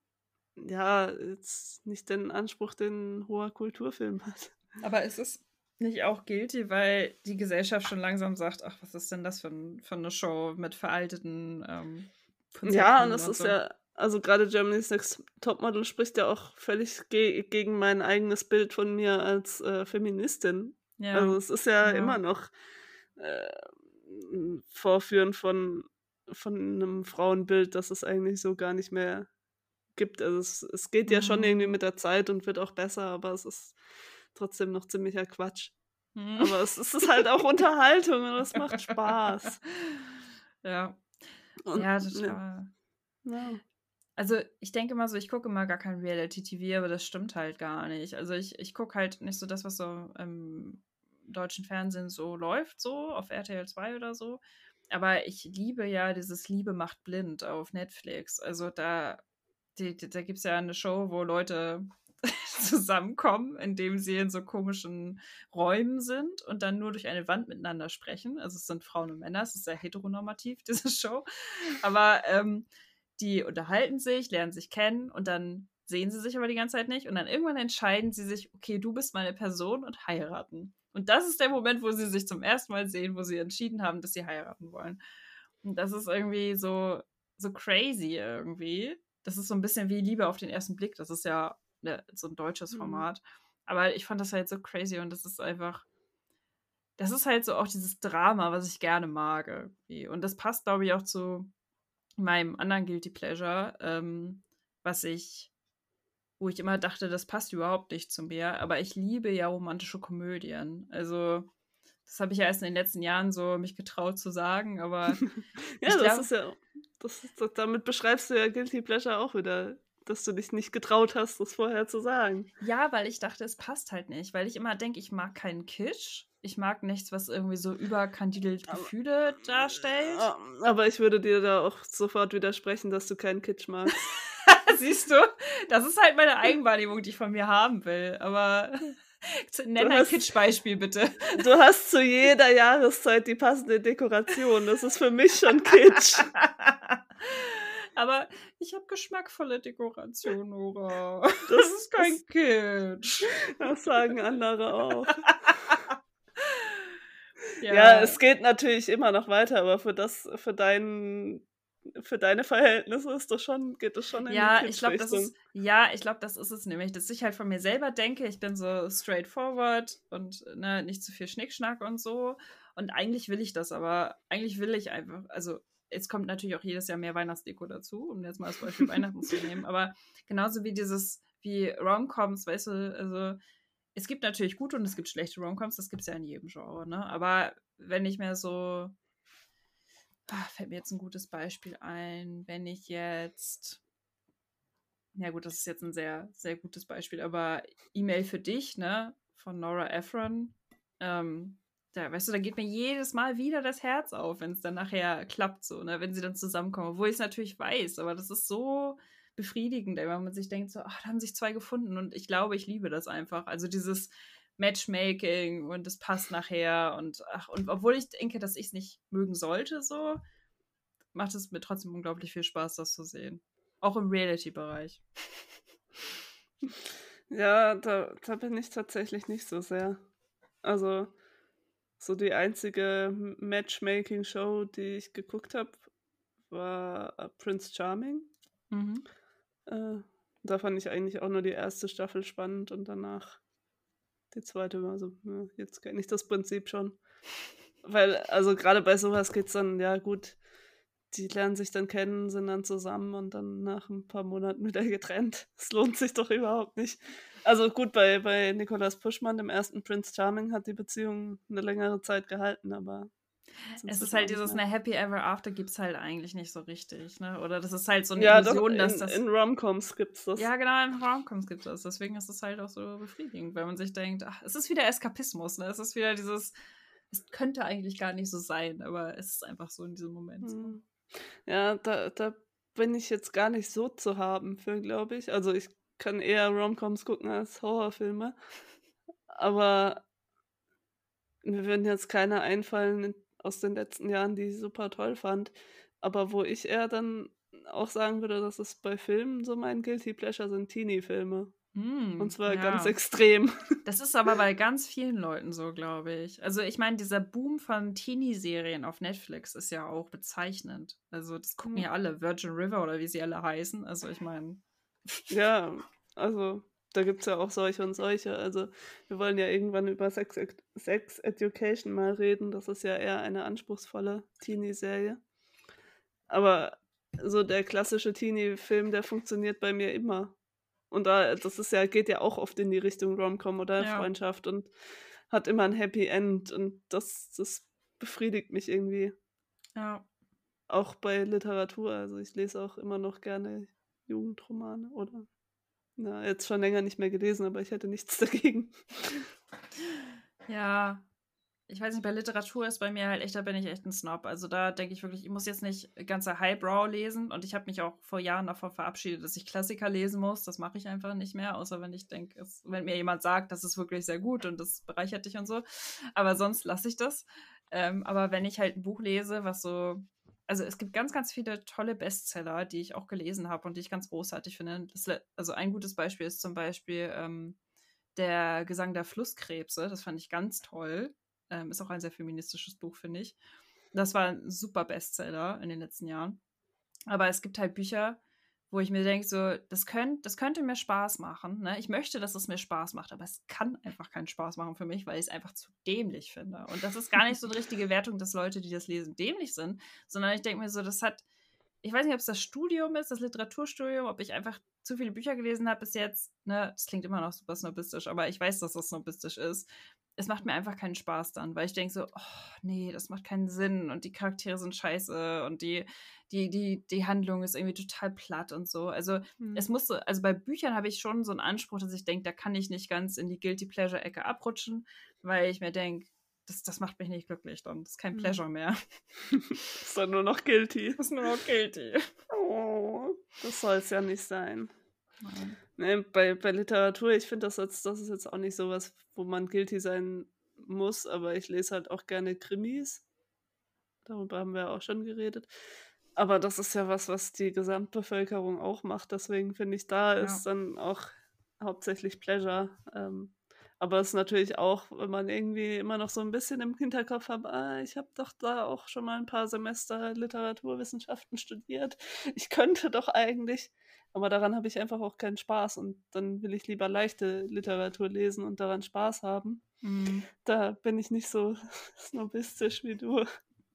ja, jetzt nicht den Anspruch, den 'n hoher Kulturfilm hat.
Aber ist es nicht auch guilty, weil die Gesellschaft schon langsam sagt: „Ach, was ist denn das für 'n für 'ne Show mit veralteten, ähm,
Ja, und
Konzepten
das
und
ist
so?“
ja also grade Germany's Next Topmodel spricht ja auch völlig ge gegen mein eigenes Bild von mir als, äh, Feministin.
Ja,
Also, es ist ja
ja.
immer noch, äh, 'n Vorführen von von 'nem Frauenbild, das es eigentlich so gar nicht mehr gibt. Also, es es geht ja schon irgendwie
Mhm.
mit der Zeit und wird auch besser, aber es ist trotzdem noch ziemlicher Quatsch.
Mhm.
Aber es es ist halt auch Unterhaltung und es macht Spaß.
Ja.
Und
Ja,
ja,
total.
ja.
Also, ich denke mal so, ich gucke immer gar kein Reality-T V, aber das stimmt halt gar nicht. Also, ich ich gucke halt nicht so das, was so im deutschen Fernsehen so läuft, so auf R T L zwei oder so. Aber ich liebe ja dieses Liebe macht blind auf Netflix. Also, da die die da gibt's ja eine Show, wo Leute zusammenkommen, indem sie in so komischen Räumen sind und dann nur durch eine Wand miteinander sprechen. Also, es sind Frauen und Männer, es ist sehr heteronormativ, diese Show. Aber, ähm, die unterhalten sich, lernen sich kennen und dann sehen sie sich aber die ganze Zeit nicht und dann irgendwann entscheiden sie sich: „Okay, du bist meine Person“ und heiraten. Und das ist der Moment, wo sie sich zum ersten Mal sehen, wo sie entschieden haben, dass sie heiraten wollen. Und das ist irgendwie so so crazy irgendwie. Das ist so ein bisschen wie Liebe auf den ersten Blick. Das ist ja, ne, so ein deutsches
Mhm.
Format. Aber ich fand das halt so crazy und das ist einfach das ist halt so auch dieses Drama, was ich gerne mag irgendwie. Und das passt, glaube ich, auch zu meinem anderen Guilty Pleasure, ähm, was ich wo ich immer dachte, das passt überhaupt nicht zu mir, aber ich liebe ja romantische Komödien. Also, das habe ich ja erst in den letzten Jahren so mich getraut zu sagen, aber
Ja,
ich
das
glaube
ist ja das ist damit beschreibst du ja Guilty Pleasure auch wieder, dass du dich nicht getraut hast, das vorher zu sagen.
ja, weil ich dachte, es passt halt nicht, weil ich immer denke, ich mag keinen Kitsch. Ich mag nichts, was irgendwie so überkandidelt
Aber
Gefühle darstellt.
äh, aber ich würde dir da auch sofort widersprechen, dass du keinen Kitsch magst.
Siehst du? Das ist halt meine Eigenwahrnehmung, die ich von mir haben will, aber
Du
nenn ein
hast
Kitschbeispiel bitte.
du hast zu jeder Jahreszeit die passende Dekoration. Das ist für mich schon Kitsch.
Aber ich habe geschmackvolle Dekoration, Nora. Das
Das
ist kein
das
Kitsch.
das sagen andere auch. Ja,
Ja.
es geht natürlich immer noch weiter, aber für das für dein für deine Verhältnisse ist das schon geht das schon in die
Ja, ich glaube, das
Kitsch-Richtung.
ist ja, ich glaube, das ist es nämlich, dass ich halt von mir selber denke, ich bin so straightforward und, ne, nicht zu viel Schnickschnack und so. Und eigentlich will ich das, aber eigentlich will ich einfach also, es kommt natürlich auch jedes Jahr mehr Weihnachtsdeko dazu, um jetzt mal das Beispiel Weihnachten zu nehmen, aber genauso wie dieses wie Romcoms, weißt du, also, es gibt natürlich gute und es gibt schlechte Romcoms, das gibt's ja in jedem Genre, ne? Aber wenn ich mir so ah, fällt mir jetzt ein gutes Beispiel ein, wenn ich jetzt ja gut, das ist jetzt ein sehr, sehr gutes Beispiel, aber E-Mail für dich, ne, von Nora Ephron, ähm, da weißt du, da geht mir jedes Mal wieder das Herz auf, wenn es dann nachher klappt so, ne, wenn sie dann zusammenkommen, obwohl ich es natürlich weiß, aber das ist so befriedigend, ey, wenn man sich denkt so: „Ach, da haben sich zwei gefunden“ und ich glaube, ich liebe das einfach. Also, dieses Matchmaking und es passt nachher und ach, und obwohl ich denke, dass ich es nicht mögen sollte so, macht es mir trotzdem unglaublich viel Spaß, das zu sehen. Auch im Reality-Bereich.
Ja, da da bin ich tatsächlich nicht so sehr. Also, so die einzige M Matchmaking-Show, die ich geguckt habe, war, äh, Prince Charming.
Mhm.
Äh, da fand ich eigentlich auch nur die erste Staffel spannend und danach die zweite war so: „Ja, jetzt kenne ich das Prinzip schon.“ Weil also, grade bei so was geht's dann ja gut, die lernen sich dann kennen, sind dann zusammen und dann nach 'n paar Monaten wieder getrennt. Es lohnt sich doch überhaupt nicht. Also gut, bei, bei Nicolas Puschmann, dem ersten Prince Charming, hat die Beziehung eine längere Zeit gehalten, aber ist
Es ist
inzwischen auch
halt
nicht
dieses,
mehr.
eine Happy Ever After gibt's halt eigentlich nicht so richtig, ne? Oder das ist halt so eine
Ja, doch,
Illusion, dass
in,
das.
in Romcoms gibt's das.
Ja, genau, in Romcoms gibt es. Deswegen ist es halt auch so befriedigend, wenn man sich denkt, ach, es ist wieder Eskapismus, ne? Es ist wieder dieses, es könnte eigentlich gar nicht so sein, aber es ist einfach so in diesem Moment so.
Hm. Ja, da, da bin ich jetzt gar nicht so zu haben für, glaube ich. Also ich kann eher Romcoms gucken als Horrorfilme. Aber mir würden jetzt keine einfallen aus den letzten Jahren, die ich super toll fand. Aber wo ich eher dann auch sagen würde, dass es bei Filmen so mein Guilty Pleasure sind Teenie-Filme. Und
Hm,
zwar ganz
ja.
extrem.
Das ist aber bei ganz vielen Leuten so, glaube ich. Also ich meine, dieser Boom von Teenie-Serien auf Netflix ist ja auch bezeichnend. Also das gucken
Ja.
ja alle, Virgin River oder wie sie alle heißen. Also ich meine,
Ja, also da gibt es ja auch solche und solche. Also wir wollen ja irgendwann über Sex, Ed- Sex Education mal reden. Das ist ja eher eine anspruchsvolle Teenie-Serie. Aber so der klassische Teenie-Film, der funktioniert bei mir immer. Und da, das ist ja, geht ja auch oft in die Richtung Rom-Com oder
ja,
Freundschaft und hat immer ein Happy End. Und das, das befriedigt mich irgendwie.
ja.
Auch bei Literatur. Also ich lese auch immer noch gerne Jugendromane oder na, jetzt schon länger nicht mehr gelesen, aber ich hätte nichts dagegen.
Ja, ich weiß nicht, bei Literatur ist bei mir halt echt, da bin ich echt ein Snob. Also da denke ich wirklich, ich muss jetzt nicht ganze Highbrow lesen und ich habe mich auch vor Jahren davon verabschiedet, dass ich Klassiker lesen muss. Das mache ich einfach nicht mehr, außer wenn ich denke, es- wenn mir jemand sagt, das ist wirklich sehr gut und das bereichert dich und so. Aber sonst lasse ich das. Ähm, aber wenn ich halt ein Buch lese, was so, also es gibt ganz, ganz viele tolle Bestseller, die ich auch gelesen habe und die ich ganz großartig finde. Das, le- also ein gutes Beispiel ist zum Beispiel ähm, der Gesang der Flusskrebse. Das fand ich ganz toll. Ähm, ist auch ein sehr feministisches Buch, finde ich. Das war ein super Bestseller in den letzten Jahren. Aber es gibt halt Bücher, wo ich mir denke, so, das, könnt, das könnte mir Spaß machen. Ne? Ich möchte, dass es mir Spaß macht, aber es kann einfach keinen Spaß machen für mich, weil ich es einfach zu dämlich finde. Und das ist gar nicht so eine richtige Wertung, dass Leute, die das lesen, dämlich sind, sondern ich denke mir so, das hat, ich weiß nicht, ob es das Studium ist, das Literaturstudium, ob ich einfach zu viele Bücher gelesen habe bis jetzt. Ne, das klingt immer noch super snobistisch, aber ich weiß, dass das snobistisch ist. Es macht mir einfach keinen Spaß dann, weil ich denke so, oh, nee, das macht keinen Sinn und die Charaktere sind scheiße und die, die, die, die Handlung ist irgendwie total platt und so. Also es
Hm.
muss so, also bei Büchern habe ich schon so einen Anspruch, dass ich denke, da kann ich nicht ganz in die Guilty Pleasure-Ecke abrutschen, weil ich mir denke, das, das macht mich nicht glücklich dann. Das ist kein
Hm.
Pleasure mehr.
Ist dann nur noch guilty.
Das ist nur noch guilty.
Oh, das soll es ja nicht sein.
Nein.
Ne, bei, bei Literatur, ich finde das jetzt, das ist jetzt auch nicht sowas, wo man guilty sein muss, aber ich lese halt auch gerne Krimis. Darüber haben wir auch schon geredet. Aber das ist ja was, was die Gesamtbevölkerung auch macht. Deswegen finde ich, da
Ja.
ist dann auch hauptsächlich Pleasure. Ähm, aber es ist natürlich auch, wenn man irgendwie immer noch so ein bisschen im Hinterkopf hat, ah, ich habe doch da auch schon mal ein paar Semester Literaturwissenschaften studiert. Ich könnte doch eigentlich. Aber daran habe ich einfach auch keinen Spaß. Und dann will ich lieber leichte Literatur lesen und daran Spaß haben.
Mhm.
Da bin ich nicht so snobistisch wie du.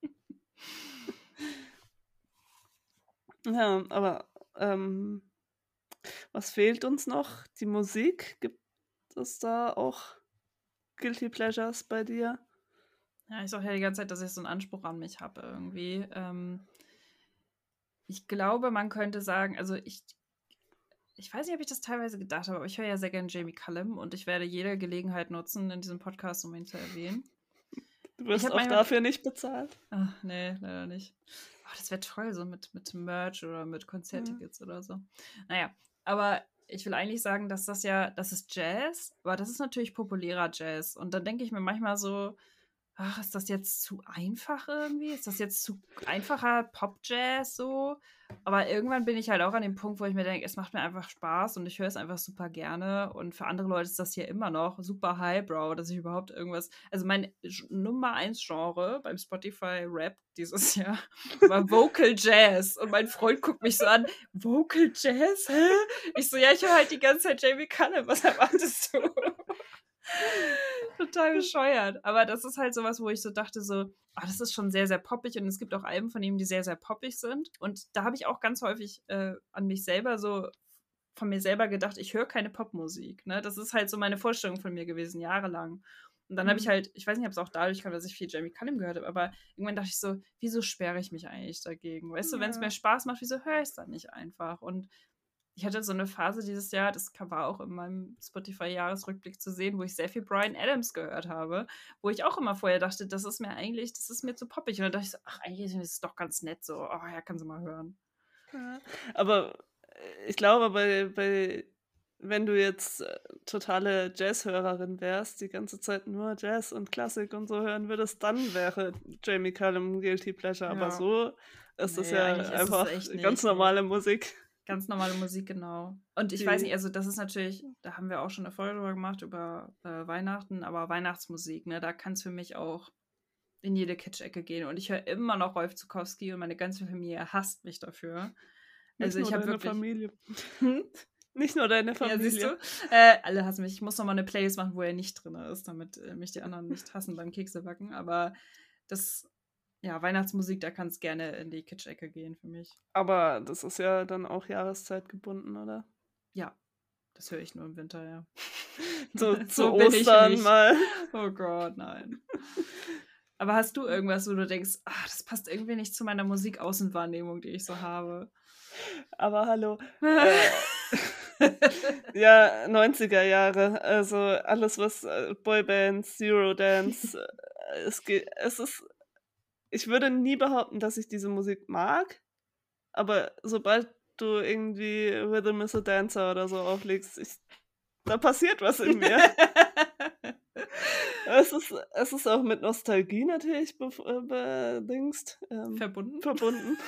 Ja, aber ähm, was fehlt uns noch? Die Musik? Gibt es da auch Guilty Pleasures bei dir?
Ja, ich sage ja die ganze Zeit, dass ich so einen Anspruch an mich habe irgendwie. Ähm, ich glaube, man könnte sagen, also ich, ich weiß nicht, ob ich das teilweise gedacht habe, aber ich höre ja sehr gerne Jamie Cullum und ich werde jede Gelegenheit nutzen in diesem Podcast, um ihn zu erwähnen.
Du
Ich
wirst
habe
auch
manchmal,
dafür nicht bezahlt.
ach nee, leider nicht. Oh, das wäre toll, so mit, mit Merch oder mit
Ja.
Konzerttickets oder so. Naja, aber ich will eigentlich sagen, dass das ja, das ist Jazz, aber das ist natürlich populärer Jazz. Und dann denke ich mir manchmal so, ach, ist das jetzt zu einfach irgendwie? Ist das jetzt zu einfacher Pop-Jazz so? Aber irgendwann bin ich halt auch an dem Punkt, wo ich mir denke, es macht mir einfach Spaß und ich höre es einfach super gerne. Und für andere Leute ist das hier immer noch super Highbrow, dass ich überhaupt irgendwas. Also mein G- Nummer eins Genre beim Spotify Rap dieses Jahr war Vocal Jazz. Und mein Freund guckt mich so an, Vocal Jazz? Hä? Ich so, ja, ich höre halt die ganze Zeit Jamie Cullum, was erwartest du? Total bescheuert. Aber das ist halt sowas, wo ich so dachte, so, ah, das ist schon sehr, sehr poppig und es gibt auch Alben von ihm, die sehr, sehr poppig sind. Und da habe ich auch ganz häufig äh, an mich selber so von mir selber gedacht, ich höre keine Popmusik. Ne? Das ist halt so meine Vorstellung von mir gewesen, jahrelang. Und dann habe ich
Mhm.
halt, ich weiß nicht, ob es auch dadurch kam, dass ich viel Jamie Cullum gehört habe, aber irgendwann dachte ich so, wieso sperre ich mich eigentlich dagegen? Weißt du, wenn es mir
Ja.
Spaß macht, wieso höre ich es dann nicht einfach? Und ich hatte so eine Phase dieses Jahr, das ka- war auch in meinem Spotify-Jahresrückblick zu sehen, wo ich sehr viel Bryan Adams gehört habe, wo ich auch immer vorher dachte, das ist mir eigentlich, das ist mir zu poppig. Und dann dachte ich so, ach, eigentlich ist es doch ganz nett so. Oh ja, kann sie mal hören.
Ja. Aber äh, ich glaube, bei, bei, wenn du jetzt äh, totale Jazzhörerin wärst, die ganze Zeit nur Jazz und Klassik und so hören würdest, dann wäre Jamie Cullum Guilty Pleasure. Aber
Ja.
so ist es
Nee,
ja
eigentlich ist es
einfach
echt
ganz
nicht, nee.
normale Musik.
Ganz normale Musik, genau. Und ich
Die-
weiß nicht, also das ist natürlich, da haben wir auch schon eine Folge drüber gemacht, über äh, Weihnachten, aber Weihnachtsmusik, ne, da kann es für mich auch in jede Kitsch-Ecke gehen. Und ich höre immer noch Rolf Zukowski und meine ganze Familie hasst mich dafür.
Nicht
Also
nur
ich habe
deine
wirklich.
Familie.
Hm?
Nicht nur deine
Ja,
Familie.
siehst du? Äh, alle hassen mich. Ich muss nochmal eine Playlist machen, wo er nicht drin ist, damit äh, mich die anderen nicht hassen beim Keksebacken. Aber das, ja, Weihnachtsmusik, da kann es gerne in die Kitsch-Ecke gehen für mich.
Aber das ist ja dann auch Jahreszeit gebunden, oder?
Ja, das höre ich nur im Winter, ja.
So zu
So bin ich
Ostern
nicht.
mal.
Oh Gott, nein. Aber hast du irgendwas, wo du denkst, ach, das passt irgendwie nicht zu meiner Musikaußenwahrnehmung, die ich so habe?
Aber hallo. Äh, ja, neunziger Jahre. Also alles, was äh, Boybands, Eurodance, äh, es geht, es ist. Ich würde nie behaupten, dass ich diese Musik mag, aber sobald du irgendwie Rhythm is a Dancer oder so auflegst, ich, da passiert was in mir. Es ist, es ist auch mit Nostalgie natürlich bef- äh, bedingst, ähm,
Verbunden?
verbunden.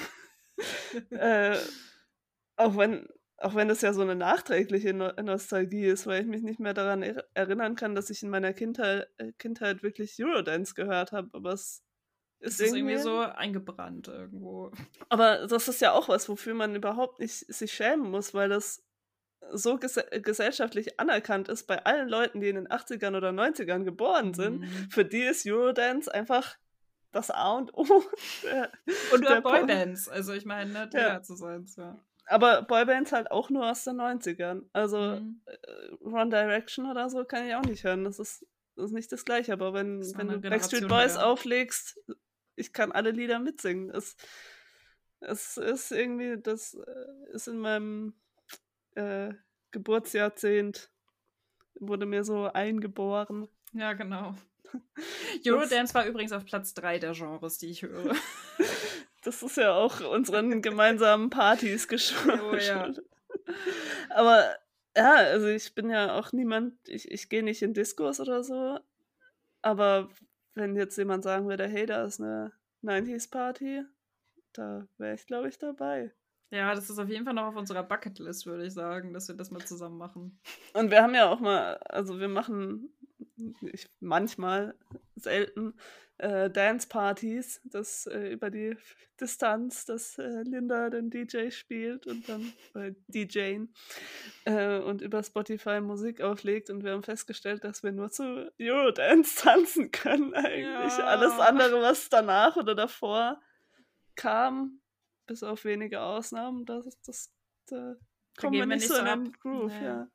äh, auch wenn auch wenn das ja so eine nachträgliche no Nostalgie ist, weil ich mich nicht mehr daran er erinnern kann, dass ich in meiner Kindheit, äh, Kindheit wirklich Eurodance gehört habe, aber es
Das
ist
ist
irgendwie,
irgendwie so eingebrannt irgendwo.
aber das ist ja auch was, wofür man überhaupt nicht sich schämen muss, weil das so ges gesellschaftlich anerkannt ist bei allen Leuten, die in den achtzigern oder neunzigern geboren sind.
Mhm.
Für die ist Eurodance einfach das A und O. Der,
Und
der
über
Po-
Boybands. Also ich meine, ne, jeder
Ja.
hat so seins, ja.
Aber Boybands halt auch nur aus den neunzigern. Also
Mhm.
äh, One Direction oder so kann ich auch nicht hören. Das ist, das ist nicht das Gleiche. Aber wenn,
Das ist
wenn
noch
du
eine
Backstreet
Generation
Boys
höher.
auflegst, ich kann alle Lieder mitsingen. Es, es ist irgendwie, das äh, ist in meinem äh, Geburtsjahrzehnt, wurde mir so eingeboren.
Ja, genau.
Das,
Eurodance war übrigens auf Platz drei der Genres, die ich höre.
das ist ja auch unseren gemeinsamen Partys geschuldet.
Oh ja.
Aber ja, also ich bin ja auch niemand, ich, ich gehe nicht in Diskos oder so, aber wenn jetzt jemand sagen würde, hey, da ist eine neunziger-Party, da wäre ich, glaube ich, dabei.
Ja, das ist auf jeden Fall noch auf unserer Bucketlist, würde ich sagen, dass wir das mal zusammen machen.
Und wir haben ja auch mal, also wir machen ich, manchmal, selten, äh, Dance-Partys, das äh, über die Distanz, dass äh, Linda den D J spielt und dann äh, DJen äh, und über Spotify Musik auflegt und wir haben festgestellt, dass wir nur zu Eurodance tanzen können eigentlich.
Ja.
Alles andere, was danach oder davor kam, bis auf wenige Ausnahmen, das, das, da kommen wir
gehen wir
nicht
nicht
so
so
in den
ab.
Groove,
Nee.
ja.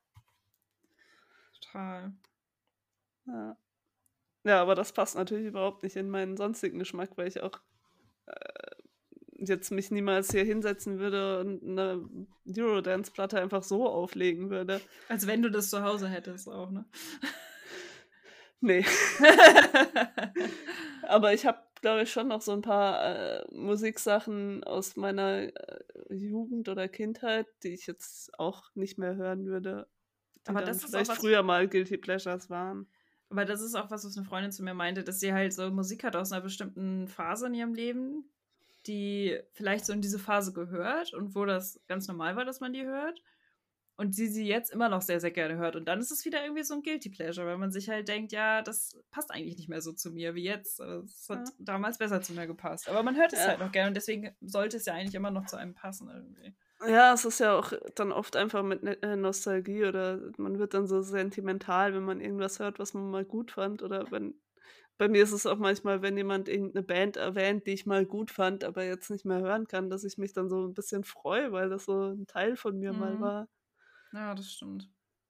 Total.
Ja. Ja, aber das passt natürlich überhaupt nicht in meinen sonstigen Geschmack, weil ich auch äh, jetzt mich niemals hier hinsetzen würde und eine Eurodance-Platte einfach so auflegen würde.
Als wenn du das zu Hause hättest auch, ne?
Nee. Aber ich habe, glaube ich, schon noch so ein paar äh, Musiksachen aus meiner äh, Jugend oder Kindheit, die ich jetzt auch nicht mehr hören würde, die
Aber
dann
das ist auch
vielleicht
was-
früher mal Guilty Pleasures waren.
Aber das ist auch was, was eine Freundin zu mir meinte, dass sie halt so Musik hat aus einer bestimmten Phase in ihrem Leben, die vielleicht so in diese Phase gehört und wo das ganz normal war, dass man die hört. Und sie sie jetzt immer noch sehr, sehr gerne hört. Und dann ist es wieder irgendwie so ein Guilty Pleasure, weil man sich halt denkt, ja, das passt eigentlich nicht mehr so zu mir wie jetzt. Es hat
Ja.
damals besser zu mir gepasst. Aber man hört es
Ja.
halt noch gerne und deswegen sollte es ja eigentlich immer noch zu einem passen irgendwie.
Ja, es ist ja auch dann oft einfach mit Ne- äh, Nostalgie oder man wird dann so sentimental, wenn man irgendwas hört, was man mal gut fand. Oder wenn, bei mir ist es auch manchmal, wenn jemand irgendeine Band erwähnt, die ich mal gut fand, aber jetzt nicht mehr hören kann, dass ich mich dann so ein bisschen freue, weil das so ein Teil von mir mal
Mhm.
war.
Ja, das stimmt.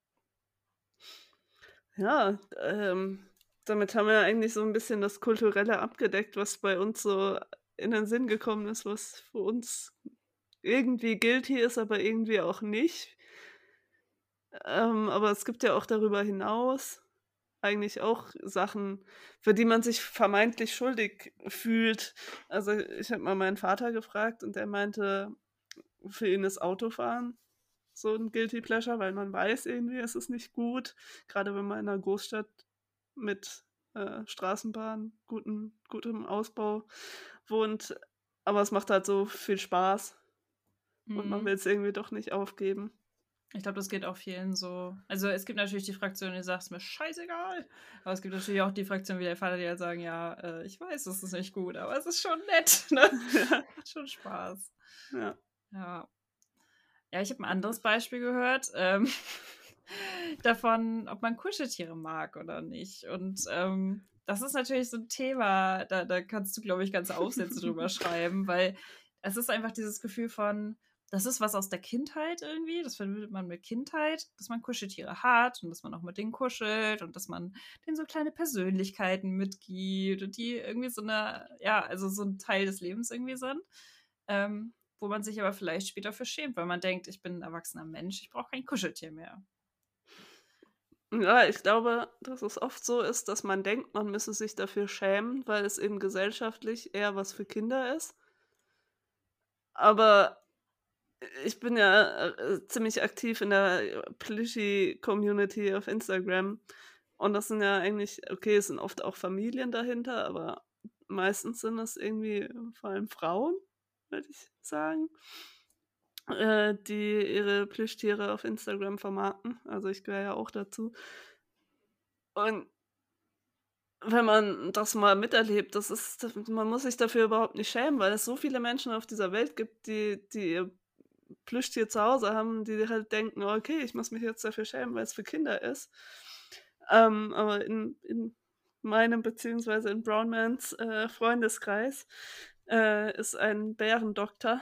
Ja, ähm, damit haben wir eigentlich so ein bisschen das Kulturelle abgedeckt, was bei uns so in den Sinn gekommen ist, was für uns irgendwie guilty ist, aber irgendwie auch nicht. Ähm, aber es gibt ja auch darüber hinaus eigentlich auch Sachen, für die man sich vermeintlich schuldig fühlt. Also, ich habe mal meinen Vater gefragt und der meinte, für ihn ist Autofahren so ein Guilty Pleasure, weil man weiß irgendwie, es ist nicht gut, gerade wenn man in einer Großstadt mit, äh, Straßenbahn, guten gutem Ausbau wohnt. Aber es macht halt so viel Spaß und man
Mhm.
will es irgendwie doch nicht aufgeben.
Ich glaube, das geht auch vielen so. Also es gibt natürlich die Fraktion, die sagt, es ist mir scheißegal. Aber es gibt natürlich auch die Fraktion wie der Vater, die halt sagen, ja, äh, ich weiß, es ist nicht gut, aber es ist schon nett. Ne?
Ja,
Macht schon Spaß.
ja.
Ja. Ja, ich habe ein anderes Beispiel gehört, ähm, davon, ob man Kuscheltiere mag oder nicht. Und ähm, das ist natürlich so ein Thema, da, da kannst du, glaube ich, ganze Aufsätze drüber schreiben, weil es ist einfach dieses Gefühl von, das ist was aus der Kindheit irgendwie, das verbindet man mit Kindheit, dass man Kuscheltiere hat und dass man auch mit denen kuschelt und dass man denen so kleine Persönlichkeiten mitgibt und die irgendwie so eine, ja, also so ein Teil des Lebens irgendwie sind. Ähm, wo man sich aber vielleicht später für schämt, weil man denkt, ich bin ein erwachsener Mensch, ich brauche kein Kuscheltier mehr.
Ja, ich glaube, dass es oft so ist, dass man denkt, man müsse sich dafür schämen, weil es eben gesellschaftlich eher was für Kinder ist. Aber ich bin ja, äh, ziemlich aktiv in der Plüschi-Community auf Instagram und das sind ja eigentlich okay, es sind oft auch Familien dahinter, aber meistens sind das irgendwie vor allem Frauen, würde ich sagen, äh, die ihre Plüschtiere auf Instagram vermarkten. Also, ich gehöre ja auch dazu. Und wenn man das mal miterlebt, das ist das man muss sich dafür überhaupt nicht schämen, weil es so viele Menschen auf dieser Welt gibt, die die ihr Plüschtier zu Hause haben, die halt denken: „Oh, „Okay, ich muss mich jetzt dafür schämen, weil es für Kinder ist.“ Ähm, aber in in meinem beziehungsweise in Brownmans, äh, Freundeskreis, äh, ist ein Bärendoktor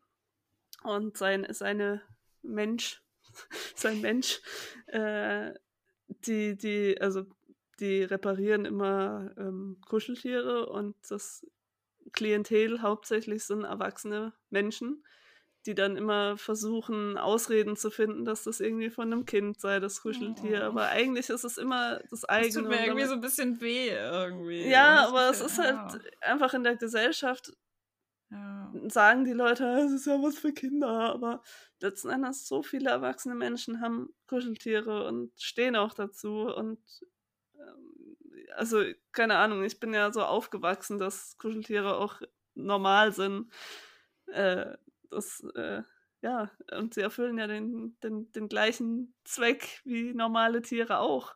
und sein seine Mensch sein Mensch, äh, die die also, die reparieren immer, ähm, Kuscheltiere und das Klientel hauptsächlich sind erwachsene Menschen, die dann immer versuchen, Ausreden zu finden, dass das irgendwie von 'nem Kind sei, das Kuscheltier,
Oh.
aber eigentlich ist es immer das
Das tut
eigene
mir
und
irgendwie
damit
so ein bisschen weh irgendwie. Da habe
ja,
ich das
aber es
Gefühl,
ist halt
ja,
einfach in der Gesellschaft
ja.
sagen die Leute: „Es ist ja was für Kinder“, aber letzten Endes so viele erwachsene Menschen haben Kuscheltiere und stehen auch dazu und, ähm, also, keine Ahnung, ich bin ja so aufgewachsen, dass Kuscheltiere auch normal sind. Äh, das, äh ja, und sie erfüllen ja den den den gleichen Zweck wie normale Tiere auch.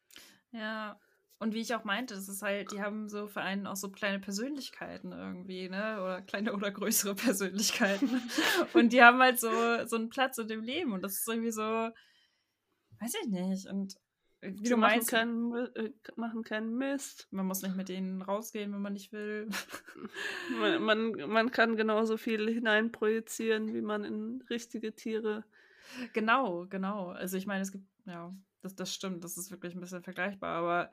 Ja. Und wie ich auch meinte, das ist halt, die haben so für einen auch so kleine Persönlichkeiten irgendwie, ne? Oder kleine oder größere Persönlichkeiten. Und die haben halt so, so einen Platz in dem Leben. Und das ist irgendwie so, weiß ich nicht. Und äh, wie
Sie
du
machen
meinst,
keinen Mü äh, machen keinen Mist.
man muss nicht mit denen rausgehen, wenn man nicht will.
Man man man kann genauso viel hineinprojizieren, wie man in richtige Tiere
Genau, genau. Also ich meine, es gibt, ja, das, das stimmt, das ist wirklich ein bisschen vergleichbar, aber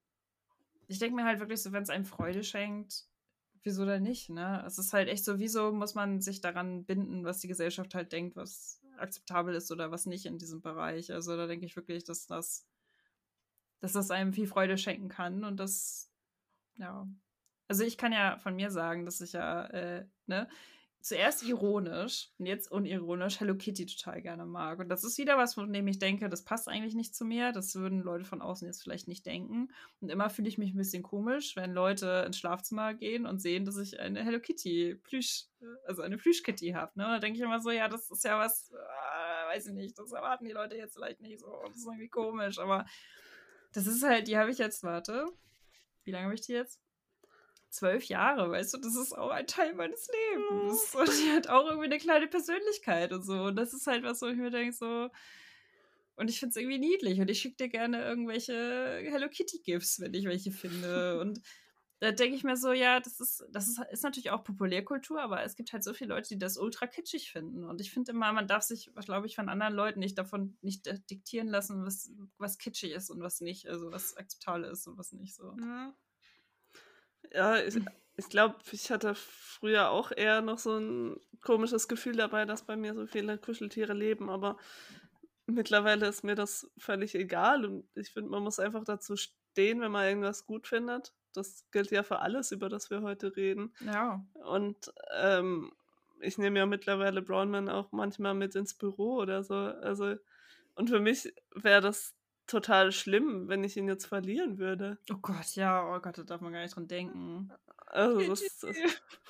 ich denke mir halt wirklich so, wenn es einem Freude schenkt, wieso denn nicht, ne? Es ist halt echt so, wieso muss man sich daran binden, was die Gesellschaft halt denkt, was akzeptabel ist oder was nicht in diesem Bereich. Also da denke ich wirklich, dass das, dass das einem viel Freude schenken kann und das, ja. Also ich kann ja von mir sagen, dass ich ja, äh, ne, zuerst ironisch und jetzt unironisch Hello Kitty total gerne mag. Und das ist wieder was, von dem ich denke, das passt eigentlich nicht zu mir. Das würden Leute von außen jetzt vielleicht nicht denken. Und immer fühle ich mich ein bisschen komisch, wenn Leute ins Schlafzimmer gehen und sehen, dass ich eine Hello Kitty Plüsch, also eine Plüschkitty habe. Ne? Da denke ich immer so, ja, das ist ja was, äh, weiß ich nicht, das erwarten die Leute jetzt vielleicht nicht so. Das ist irgendwie komisch, aber das ist halt, die habe ich jetzt, warte, wie lange habe ich die jetzt? Zwölf Jahre, weißt du, das ist auch ein Teil meines Lebens. Und die hat auch irgendwie eine kleine Persönlichkeit und so. Und das ist halt was, wo ich mir denke, so. Und ich finde es irgendwie niedlich. Und ich schicke dir gerne irgendwelche Hello Kitty-Gifts, wenn ich welche finde. Und da denke ich mir so, ja, das ist, das ist, ist natürlich auch Populärkultur, aber es gibt halt so viele Leute, die das ultra kitschig finden. Und ich finde immer, man darf sich, glaube ich, von anderen Leuten nicht davon nicht äh, diktieren lassen, was, was kitschig ist und was nicht, also was akzeptabel ist und was nicht so.
Ja, ja ich, ich glaube, ich hatte früher auch eher noch so ein komisches Gefühl dabei, dass bei mir so viele Kuscheltiere leben, aber mittlerweile ist mir das völlig egal und ich finde, man muss einfach dazu stehen, wenn man irgendwas gut findet. Das gilt ja für alles, über das wir heute reden.
Ja.
Und ähm, ich nehme ja mittlerweile Brownman auch manchmal mit ins Büro oder so. Also, und für mich wäre das total schlimm, wenn ich ihn jetzt verlieren würde.
Oh Gott, ja, oh Gott, da darf man gar nicht dran denken.
Also das, das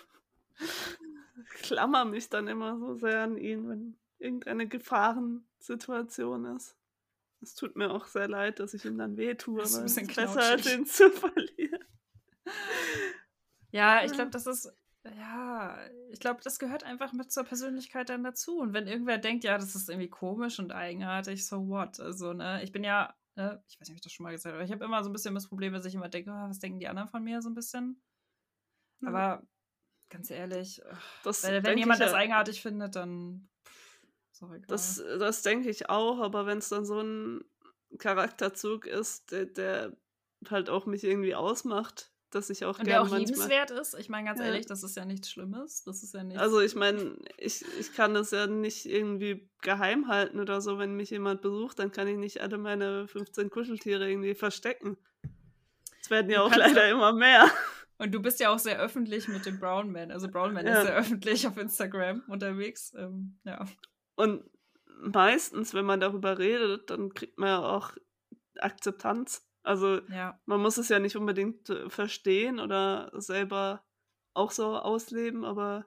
ich klammer mich dann immer so sehr an ihn, wenn irgendeine Gefahrensituation ist. Es tut mir auch sehr leid, dass ich ihm dann wehtue,
Das ist ein
aber es
bisschen
ist besser, als
knautschig.
ihn zu verlieren.
Ja, ich glaube, das ist, ja, ich glaube, das gehört einfach mit zur Persönlichkeit dann dazu. Und wenn irgendwer denkt, ja, das ist irgendwie komisch und eigenartig, so what? Also, ne, ich bin ja, ne, ich weiß nicht, ob ich das schon mal gesagt habe, aber ich habe immer so ein bisschen das Problem, dass ich immer denke, oh, was denken die anderen von mir so ein bisschen?
Ja.
Aber ganz ehrlich, ugh,
Das
wenn, wenn
denke
jemand
ich
das
ja,
eigenartig findet, dann pff, ist auch egal.
das, das denke ich auch, aber wenn es dann so ein Charakterzug ist, der, der halt auch mich irgendwie ausmacht, dass ich auch
Und der
gern
auch
manchmal.
liebenswert ist. Ich meine, ganz
Ja.
ehrlich, das ist ja nichts Schlimmes. Das ist ja nichts.
Also ich meine, ich, ich kann das ja nicht irgendwie geheim halten oder so, wenn mich jemand besucht, dann kann ich nicht alle meine fünfzehn Kuscheltiere irgendwie verstecken. Es werden ja
Du
auch
kannst
leider
auch-
immer mehr.
Und du bist ja auch sehr öffentlich mit dem Brown Man. Also Brown Man
Ja.
ist sehr öffentlich auf Instagram unterwegs. Ähm, ja.
Und meistens, wenn man darüber redet, dann kriegt man ja auch Akzeptanz. Also
Ja.
man muss es ja nicht unbedingt äh, verstehen oder selber auch so ausleben, aber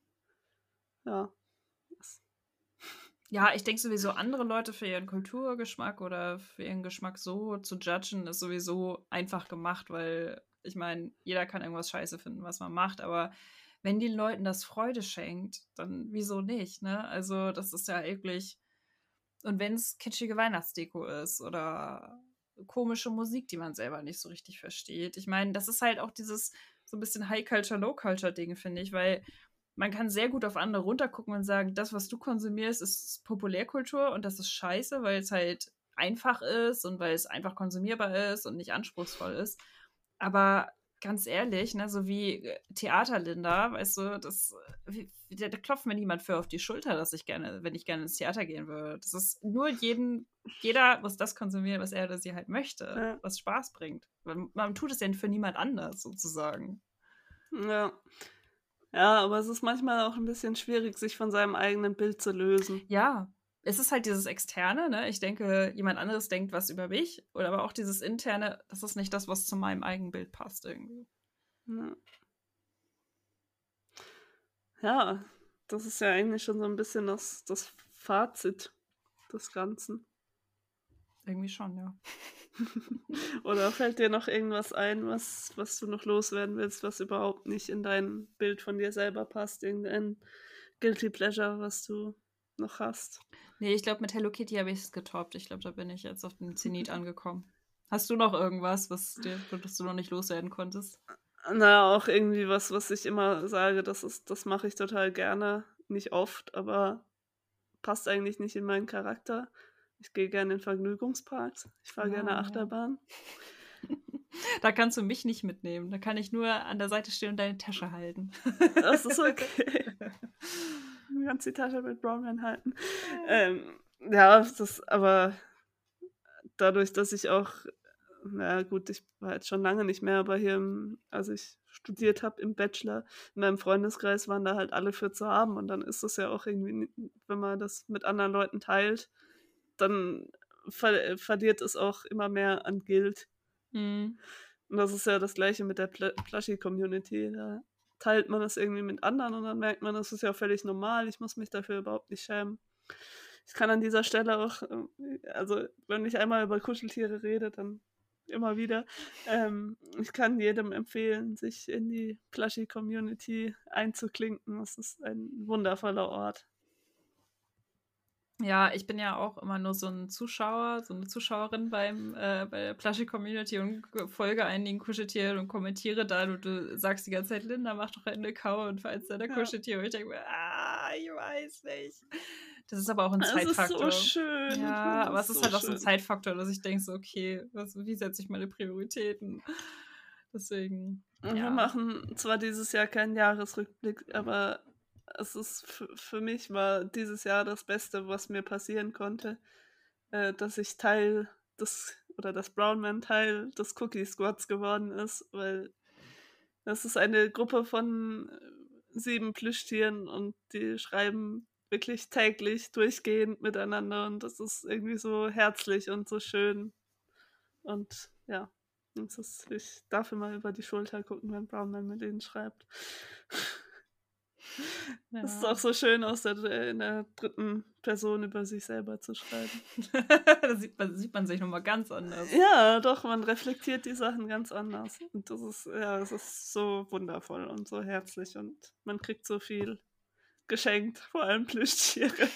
ja. Das-
Ja, ich denke sowieso, andere Leute für ihren Kulturgeschmack oder für ihren Geschmack so zu judgen, ist sowieso einfach gemacht, weil ich meine, jeder kann irgendwas scheiße finden, was man macht, aber wenn den Leuten das Freude schenkt, dann wieso nicht, ne? Also, das ist ja wirklich. Und wenn es kitschige Weihnachtsdeko ist oder komische Musik, die man selber nicht so richtig versteht. Ich meine, das ist halt auch dieses so ein bisschen High-Culture, Low-Culture-Ding, finde ich, weil man kann sehr gut auf andere runtergucken und sagen, das, was du konsumierst, ist Populärkultur und das ist scheiße, weil es halt einfach ist und weil es einfach konsumierbar ist und nicht anspruchsvoll ist. Aber ganz ehrlich, ne, so wie äh, Theaterlinda, weißt du, das, wie- da, da klopft mir niemand für auf die Schulter, dass ich gerne, wenn ich gerne ins Theater gehen würde. Das ist nur jeden, jeder muss das konsumieren, was er oder sie halt möchte,
Ja.
was Spaß bringt. Man, man tut es ja für niemand anders, sozusagen.
Ja. Ja, aber es ist manchmal auch ein bisschen schwierig, sich von seinem eigenen Bild zu lösen.
Ja, es ist halt dieses Externe, ne? Ich denke, jemand anderes denkt was über mich, oder aber auch dieses Interne, das ist nicht das, was zu meinem Eigenbild passt irgendwie.
Ja. Ja, das ist ja eigentlich schon so ein bisschen das, das Fazit des Ganzen.
Irgendwie schon, ja.
Oder fällt dir noch irgendwas ein, was, was du noch loswerden willst, was überhaupt nicht in dein Bild von dir selber passt? Irgendein Guilty Pleasure, was du noch hast?
Nee, ich glaube, mit Hello Kitty habe ich es getoppt. Ich glaube, da bin ich jetzt auf dem Zenit angekommen. Hast du noch irgendwas, was dir, das du noch nicht loswerden konntest?
Na, auch irgendwie was, was ich immer sage, das ist, das mache ich total gerne. Nicht oft, aber passt eigentlich nicht in meinen Charakter. Ich gehe gerne in Vergnügungsparks. Ich fahre gerne
Ah, ja.
Achterbahn.
Da kannst du mich nicht mitnehmen. Da kann ich nur an der Seite stehen und deine Tasche halten.
Das ist okay. Du kannst die Tasche mit Brownman halten. Ähm, ja, das, aber dadurch, dass ich auch, na gut, ich war jetzt schon lange nicht mehr, aber hier, im, als ich studiert habe im Bachelor, in meinem Freundeskreis waren da halt alle für zu haben und dann ist das ja auch irgendwie, wenn man das mit anderen Leuten teilt, dann ver verliert es auch immer mehr an Guild.
Mhm.
Und das ist ja das Gleiche mit der Pl Plushie-Community. Da teilt man das irgendwie mit anderen und dann merkt man, das ist ja völlig normal. Ich muss mich dafür überhaupt nicht schämen. Ich kann an dieser Stelle auch, äh, also wenn ich einmal über Kuscheltiere rede, dann immer wieder. Ähm, ich kann jedem empfehlen, sich in die Plushie-Community einzuklinken. Das ist ein wundervoller Ort.
Ja, ich bin ja auch immer nur so ein Zuschauer, so eine Zuschauerin beim äh, bei der Plushie-Community und g folge einigen Kuscheltieren und kommentiere da. Du du sagst die ganze Zeit: „Linda, mach doch einen Account für eins deiner
Ja.
Kuscheltiere." Und ich denke mir: „Ah, ich weiß nicht." Das ist aber auch ein
Es ist so
Zeitfaktor.
schön.
Ja,
Es
aber es
ist
ist
so
halt auch so ein
schön.
Zeitfaktor, dass ich denke so: „Okay, was wie setze ich meine Prioritäten?" Deswegen,
Wir
ja.
machen zwar dieses Jahr keinen Jahresrückblick, aber es ist für für mich war dieses Jahr das Beste, was mir passieren konnte, äh, dass ich Teil des oder dass Brown Man Teil des Cookie Squads geworden ist, weil das ist eine Gruppe von, äh, sieben Plüschtieren und die schreiben wirklich täglich durchgehend miteinander und das ist irgendwie so herzlich und so schön. Und ja, das ist ich darf immer über die Schulter gucken, wenn Brown Man mit denen schreibt. Das ist
Ja.
auch so schön, aus der äh, in der dritten Person über sich selber zu schreiben.
Da sieht man sieht man sich noch mal ganz anders.
Ja, doch, man reflektiert die Sachen ganz anders. Und das ist ja, das ist so wundervoll und so herzlich und man kriegt so viel geschenkt, vor allem Plüschtiere.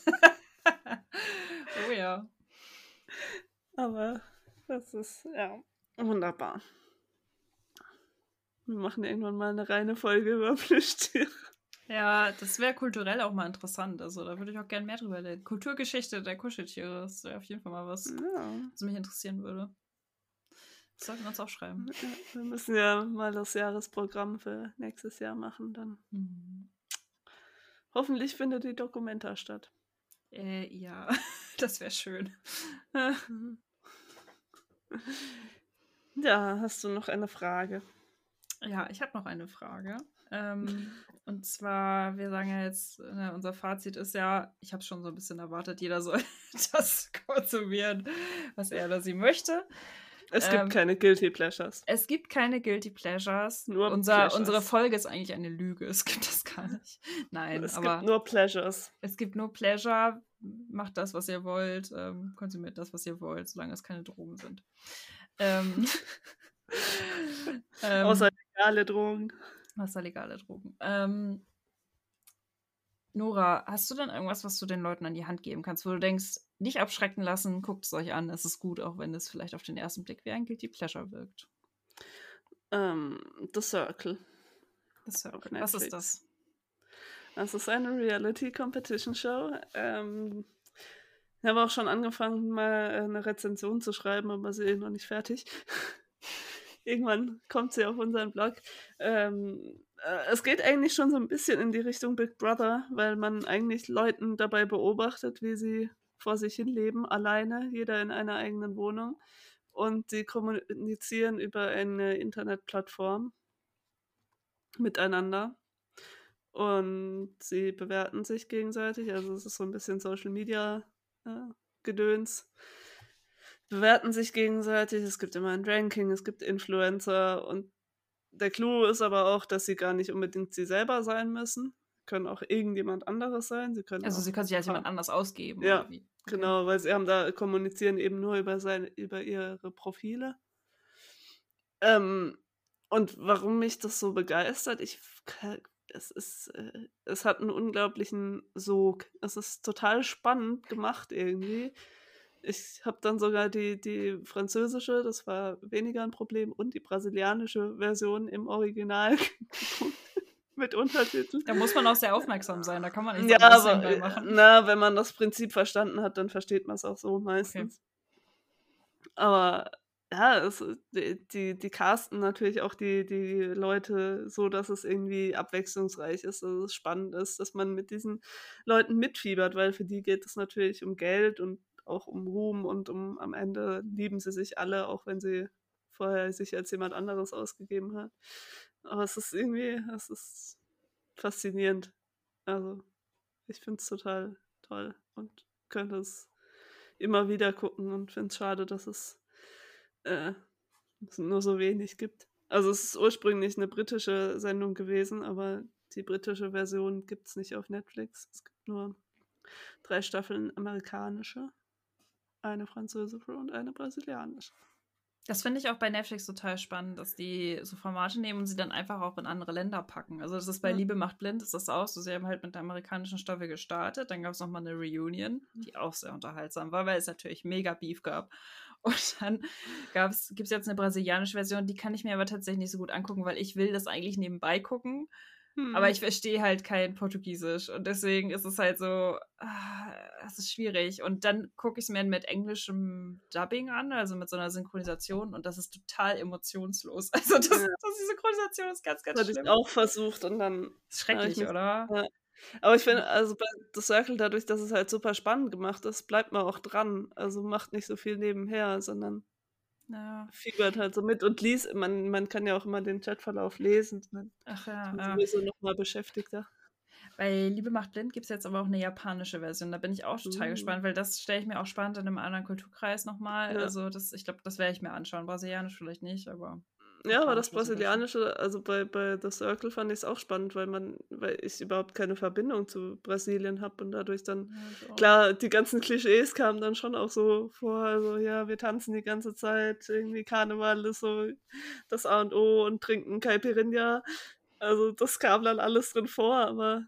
Oh ja.
Aber das ist, ja, wunderbar. Wir machen irgendwann mal eine reine Folge über Plüschtiere.
Ja, das wäre kulturell auch mal interessant. Also, da würde ich auch gerne mehr drüber reden. Kulturgeschichte der Kuscheltiere, das wäre auf jeden Fall mal was,
Ja.
was mich interessieren würde. Das sollten wir uns aufschreiben.
Ja, wir müssen ja mal das Jahresprogramm für nächstes Jahr machen, dann
Mhm.
hoffentlich findet die Documenta statt.
Äh, ja, das wäre schön.
Mhm. Ja, hast du noch eine Frage?
Ja, ich habe noch eine Frage. Ähm, und zwar, wir sagen ja jetzt, ne, unser Fazit ist ja, ich habe es schon so ein bisschen erwartet, jeder soll das konsumieren, was er oder sie möchte.
Es gibt
Ähm,
keine Guilty Pleasures,
es gibt keine Guilty Pleasures.
nur
Unser, unsere
Pleasures.
Folge ist eigentlich eine Lüge. Es gibt das gar nicht. Nein,
Es gibt
aber
nur Pleasures.
es gibt nur Pleasure. Macht das, was ihr wollt. Ähm, konsumiert das, was ihr wollt, solange es keine Drogen sind. Ähm,
Außer
ähm,
legale Drogen.
außer legale Drogen. Ähm, Nora, hast du denn irgendwas, was du den Leuten an die Hand geben kannst, wo du denkst, nicht abschrecken lassen, guckt es euch an, es ist gut, auch wenn es vielleicht auf den ersten Blick wie ein Guilty Pleasure wirkt?
Ähm, The Circle
The
auf
Circle. Was ist
Netflix.
das?
Das ist eine Reality-Competition-Show. Ähm, ich habe auch schon angefangen, mal äh, eine Rezension zu schreiben, aber sie ist noch nicht fertig. Irgendwann kommt sie auf unseren Blog. Ähm, äh, es geht eigentlich schon so ein bisschen in die Richtung Big Brother, weil man eigentlich Leuten dabei beobachtet, wie sie vor sich hin leben, alleine, jeder in einer eigenen Wohnung. Und sie kommunizieren über eine Internetplattform miteinander. Und sie bewerten sich gegenseitig. Also es ist so ein bisschen Social Media äh, Gedöns. Bewerten sich gegenseitig. Es gibt immer ein Ranking, es gibt Influencer. Und der Clou ist aber auch, dass sie gar nicht unbedingt sie selber sein müssen. Können auch irgendjemand anderes sein. Sie können
Also
auch
sie können sich als jemand
ah,
anders ausgeben,
ja,
oder wie? Okay.
genau, weil sie haben da kommunizieren eben nur über seine, über ihre Profile. Ähm, und warum mich das so begeistert, ich ka es ist, äh es hat einen unglaublichen Sog. Es ist total spannend gemacht irgendwie. Ich habe dann sogar die die französische, das war weniger ein Problem, und die brasilianische Version im Original geguckt mit Untertiteln.
Da muss man auch sehr aufmerksam sein, da kann man nichts
Ja,
anderes
aber,
nebenbei
äh,
machen.
na, wenn man das Prinzip verstanden hat, dann versteht man es auch so
Okay.
meistens. Aber ja, es äh, die die die casten natürlich auch die die Leute so, dass es irgendwie abwechslungsreich ist, dass es spannend ist, dass man mit diesen Leuten mitfiebert, weil für die geht es natürlich um Geld und auch um Ruhm und um am Ende lieben sie sich alle, auch wenn sie vorher sich als jemand anderes ausgegeben hat. Aber es ist irgendwie es ist faszinierend. Also, ich finde es total toll und könnte es immer wieder gucken und finde es schade, dass es äh, es nur so wenig gibt. Also es ist ursprünglich eine britische Sendung gewesen, aber die britische Version gibt es nicht auf Netflix. Es gibt nur drei Staffeln amerikanische, eine französische und eine brasilianische.
Das finde ich auch bei Netflix total spannend, dass die so Formate nehmen und sie dann einfach auch in andere Länder packen. Also das ist bei
Ja.
Liebe macht blind, ist das auch so. Sie haben halt mit der amerikanischen Staffel gestartet, dann gab es nochmal eine Reunion, die auch sehr unterhaltsam war, weil es natürlich mega Beef gab. Und dann gibt es jetzt eine brasilianische Version, die kann ich mir aber tatsächlich nicht so gut angucken, weil ich will das eigentlich nebenbei gucken. Aber
Hm.
ich verstehe halt kein Portugiesisch und deswegen ist es halt so, ah, es ist schwierig. Und dann gucke ich es mir mit englischem Dubbing an, also mit so einer Synchronisation und das ist total emotionslos. Also das,
Ja,
das die Synchronisation ist ganz, ganz
das hatte ich
schlimm.
auch versucht und dann
Ist
habe ich
schrecklich,
mich
oder?
ja. Aber ich finde, also bei The Circle, dadurch, dass es halt super spannend gemacht ist, bleibt man auch dran. Also macht nicht so viel nebenher, sondern
Ja.
fiebert halt so mit und liest. Man, man kann ja auch immer den Chatverlauf lesen. Dann
Ach
ist
ja,
man
ja.
sowieso noch mal beschäftigter.
Bei Liebe macht blind gibt es jetzt aber auch eine japanische Version. Da bin ich auch total
Uh,
gespannt, weil das stelle ich mir auch spannend in einem anderen Kulturkreis nochmal.
ja.
Also das, ich glaube, das werde ich mir anschauen. Brasilianisch vielleicht nicht, aber
Ja, aber das
japanisch wäre super schön.
Brasilianische, also bei, bei The Circle fand ich es auch spannend, weil man, weil ich überhaupt keine Verbindung zu Brasilien habe und dadurch dann,
Ja, ich auch.
klar, die ganzen Klischees kamen dann schon auch so vor, also ja, wir tanzen die ganze Zeit, irgendwie Karneval ist so das A und O und trinken Caipirinha. Also das kam dann alles drin vor, aber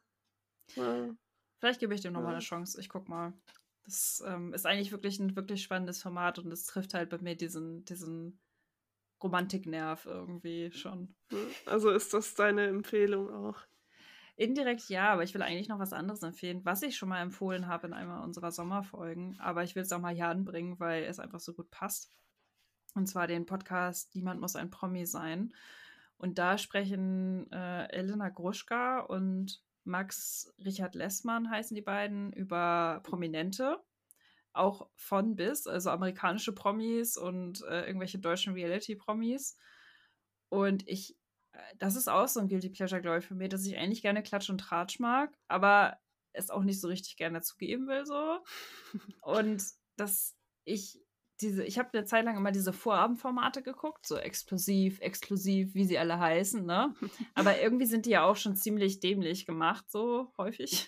ja,
Vielleicht gebe ich dem nochmal eine
ja.
Chance. Ich guck mal. Das ähm, ist eigentlich wirklich ein wirklich spannendes Format und es trifft halt bei mir diesen, diesen Romantiknerv irgendwie schon.
Also ist das deine Empfehlung auch?
Indirekt ja, aber ich will eigentlich noch was anderes empfehlen, was ich schon mal empfohlen habe in einer unserer Sommerfolgen. Aber ich will es auch mal hier anbringen, weil es einfach so gut passt. Und zwar den Podcast Niemand muss ein Promi sein. Und da sprechen äh, Elena Gruschka und Max Richard Lessmann heißen die beiden über Prominente. Auch von bis, also amerikanische Promis und äh, irgendwelche deutschen Reality-Promis. Und ich, äh, das ist auch so ein Guilty Pleasure, glaube ich, für mich, dass ich eigentlich gerne Klatsch und Tratsch mag, aber es auch nicht so richtig gerne zugeben will, so. Und dass ich diese, ich habe eine Zeit lang immer diese Vorabendformate geguckt, so explosiv, exklusiv, wie sie alle heißen, ne? Aber irgendwie sind die ja auch schon ziemlich dämlich gemacht, so häufig.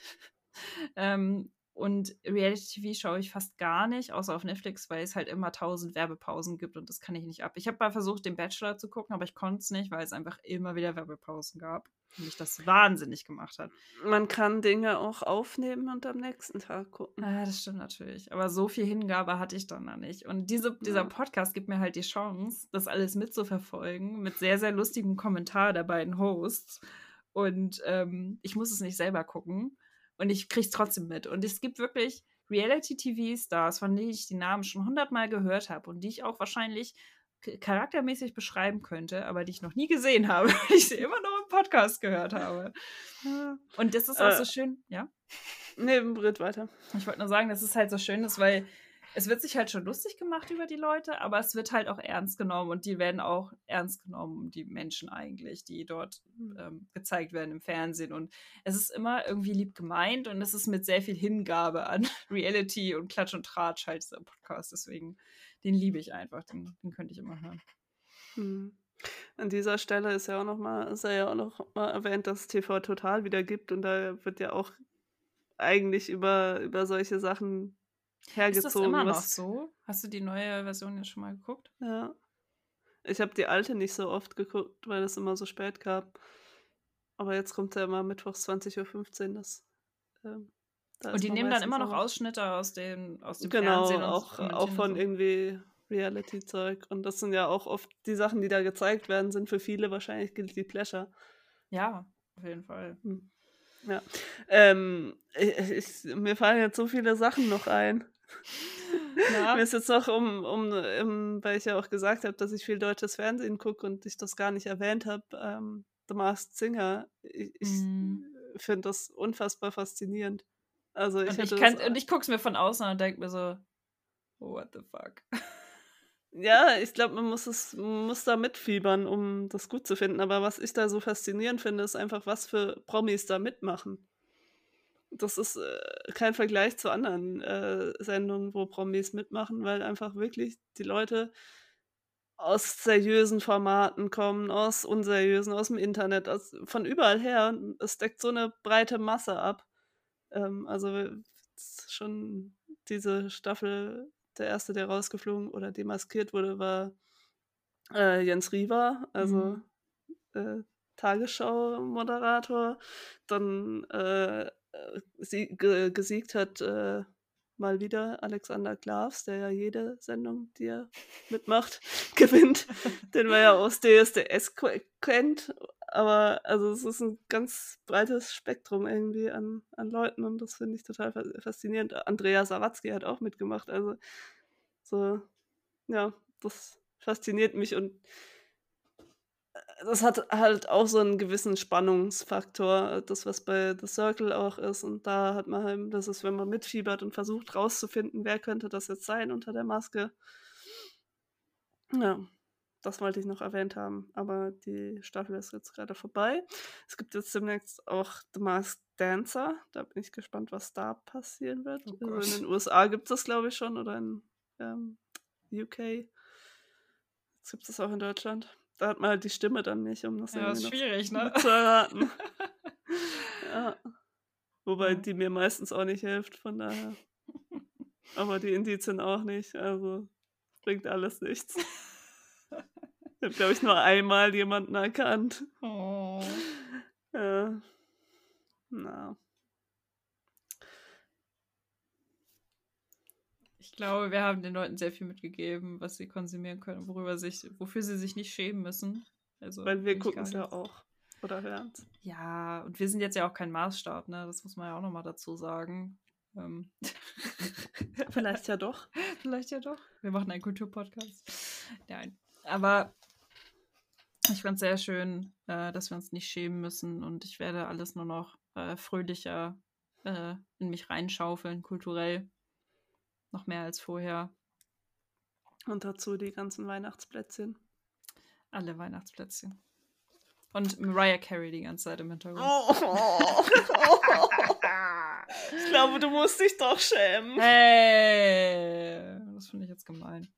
ähm, und Reality-T V schaue ich fast gar nicht, außer auf Netflix, weil es halt immer tausend Werbepausen gibt und das kann ich nicht ab. Ich habe mal versucht, den Bachelor zu gucken, aber ich konnte es nicht, weil es einfach immer wieder Werbepausen gab und mich das wahnsinnig gemacht hat.
Man kann Dinge auch aufnehmen und am nächsten Tag gucken.
Ja, das stimmt natürlich. Aber so viel Hingabe hatte ich dann da nicht. Und diese, dieser
Ja.
Podcast gibt mir halt die Chance, das alles mitzuverfolgen, mit sehr, sehr lustigem Kommentar der beiden Hosts. Und ähm, ich muss es nicht selber gucken. Und ich kriege es trotzdem mit. Und es gibt wirklich Reality-T V-Stars, von denen ich die Namen schon hundertmal gehört habe und die ich auch wahrscheinlich k- charaktermäßig beschreiben könnte, aber die ich noch nie gesehen habe, weil ich sie immer nur im Podcast gehört habe.
Ja.
Und das ist auch
Äh,
so schön, ja?
neben Brit weiter.
Ich wollte nur sagen, dass es halt so schön ist, weil es wird sich halt schon lustig gemacht über die Leute, aber es wird halt auch ernst genommen und die werden auch ernst genommen, die Menschen eigentlich, die dort ähm, gezeigt werden im Fernsehen. Und es ist immer irgendwie lieb gemeint und es ist mit sehr viel Hingabe an Reality und Klatsch und Tratsch halt dieser Podcast. Deswegen, den liebe ich einfach, den, den könnte ich immer hören.
Hm. An dieser Stelle ist ja auch noch mal, ist ja auch noch mal erwähnt, dass es T V Total wieder gibt und da wird ja auch eigentlich über, über solche Sachen
Ist das immer
hergezogen,
noch
was,
so? Hast du die neue Version jetzt schon mal geguckt?
ja. Ich habe die alte nicht so oft geguckt, weil es immer so spät gab. Aber jetzt kommt ja immer mittwochs zwanzig Uhr fünfzehn, das, ähm, da
Und
ist
die
man
nehmen dann
meistens
immer
noch
noch
wach.
Ausschnitte aus dem, aus dem
Genau,
Fernsehen und
auch, auch
kommentieren das
von
so.
irgendwie Reality-Zeug. Und das sind ja auch oft die Sachen, die da gezeigt werden, sind für viele wahrscheinlich Guilty Pleasure.
Ja, auf jeden Fall.
Hm. Ja. Ähm, ich, ich, mir fallen jetzt so viele Sachen noch ein.
Na?
Mir ist jetzt noch, um, um, um, weil ich ja auch gesagt habe, dass ich viel deutsches Fernsehen gucke und ich das gar nicht erwähnt habe, ähm, The Masked Singer. Ich, ich
Mm.
finde das unfassbar faszinierend. Also ich
Und ich
hätte das,
kann, und ich guck's mir von außen und denke mir so, what the fuck?
ja, ich glaube, man muss es, man muss da mitfiebern, um das gut zu finden. Aber was ich da so faszinierend finde, ist einfach, was für Promis da mitmachen. Das ist äh, kein Vergleich zu anderen äh, Sendungen, wo Promis mitmachen, weil einfach wirklich die Leute aus seriösen Formaten kommen, aus unseriösen, aus dem Internet, aus, von überall her. Und es deckt so eine breite Masse ab. Ähm, also jetzt schon diese Staffel, der erste, der rausgeflogen oder demaskiert wurde, war äh, Jens Riewer, also
Mhm.
äh, Tagesschau-Moderator, dann äh, sie, ge, gesiegt hat äh, mal wieder Alexander Klavs, der ja jede Sendung, die er mitmacht, gewinnt, den man ja aus D S D S ko- kennt. Aber also es ist ein ganz breites Spektrum irgendwie an, an Leuten und das finde ich total fa- faszinierend. Andrea Sawatzki hat auch mitgemacht, also so, ja, das fasziniert mich und das hat halt auch so einen gewissen Spannungsfaktor, das, was bei The Circle auch ist. Und da hat man halt, das ist, wenn man mitfiebert und versucht rauszufinden, wer könnte das jetzt sein unter der Maske. Ja, das wollte ich noch erwähnt haben. Aber die Staffel ist jetzt gerade vorbei. Es gibt jetzt demnächst auch The Masked Dancer. Da bin ich gespannt, was da passieren wird.
Oh
Also in
Gott.
den U S A gibt es das, glaube ich, schon. Oder in ähm, U K. Jetzt gibt es das auch in Deutschland. Da hat man halt die Stimme dann nicht, um das
Ja,
irgendwie
ist
noch
schwierig, ne?
mitzuerraten. Ja. Wobei
Ja.
die mir meistens auch nicht hilft, von daher. Aber die Indizien auch nicht, also bringt alles nichts. Ich habe, glaube ich, nur einmal jemanden erkannt.
Oh.
Ja. Na.
Ich glaube, wir haben den Leuten sehr viel mitgegeben, was sie konsumieren können, worüber sich, wofür sie sich nicht schämen müssen. Also
Weil wir
wirklich
gucken
gar
es ja
nichts.
auch. Oder hören es.
Ja, und wir sind jetzt ja auch kein Maßstab, ne? Das muss man ja auch nochmal dazu sagen. Ähm.
Vielleicht ja doch.
Vielleicht ja doch. Wir machen einen Kulturpodcast. Nein. Aber ich fand es sehr schön, äh, dass wir uns nicht schämen müssen und ich werde alles nur noch äh, fröhlicher äh, in mich reinschaufeln, kulturell. Noch mehr als vorher.
Und dazu die ganzen Weihnachtsplätzchen.
Alle Weihnachtsplätzchen. Und Mariah Carey die ganze Zeit im Hintergrund.
Oh. Ich glaube, du musst dich doch schämen.
Hey! Das finde ich jetzt gemein.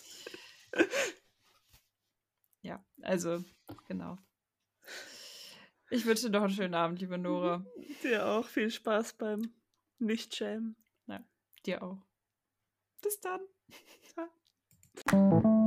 Ja, also, genau. Ich wünsche dir noch einen schönen Abend, liebe Nora.
Dir auch viel Spaß beim Nicht-Schämen.
Ja, dir auch. Bis dann. Ciao.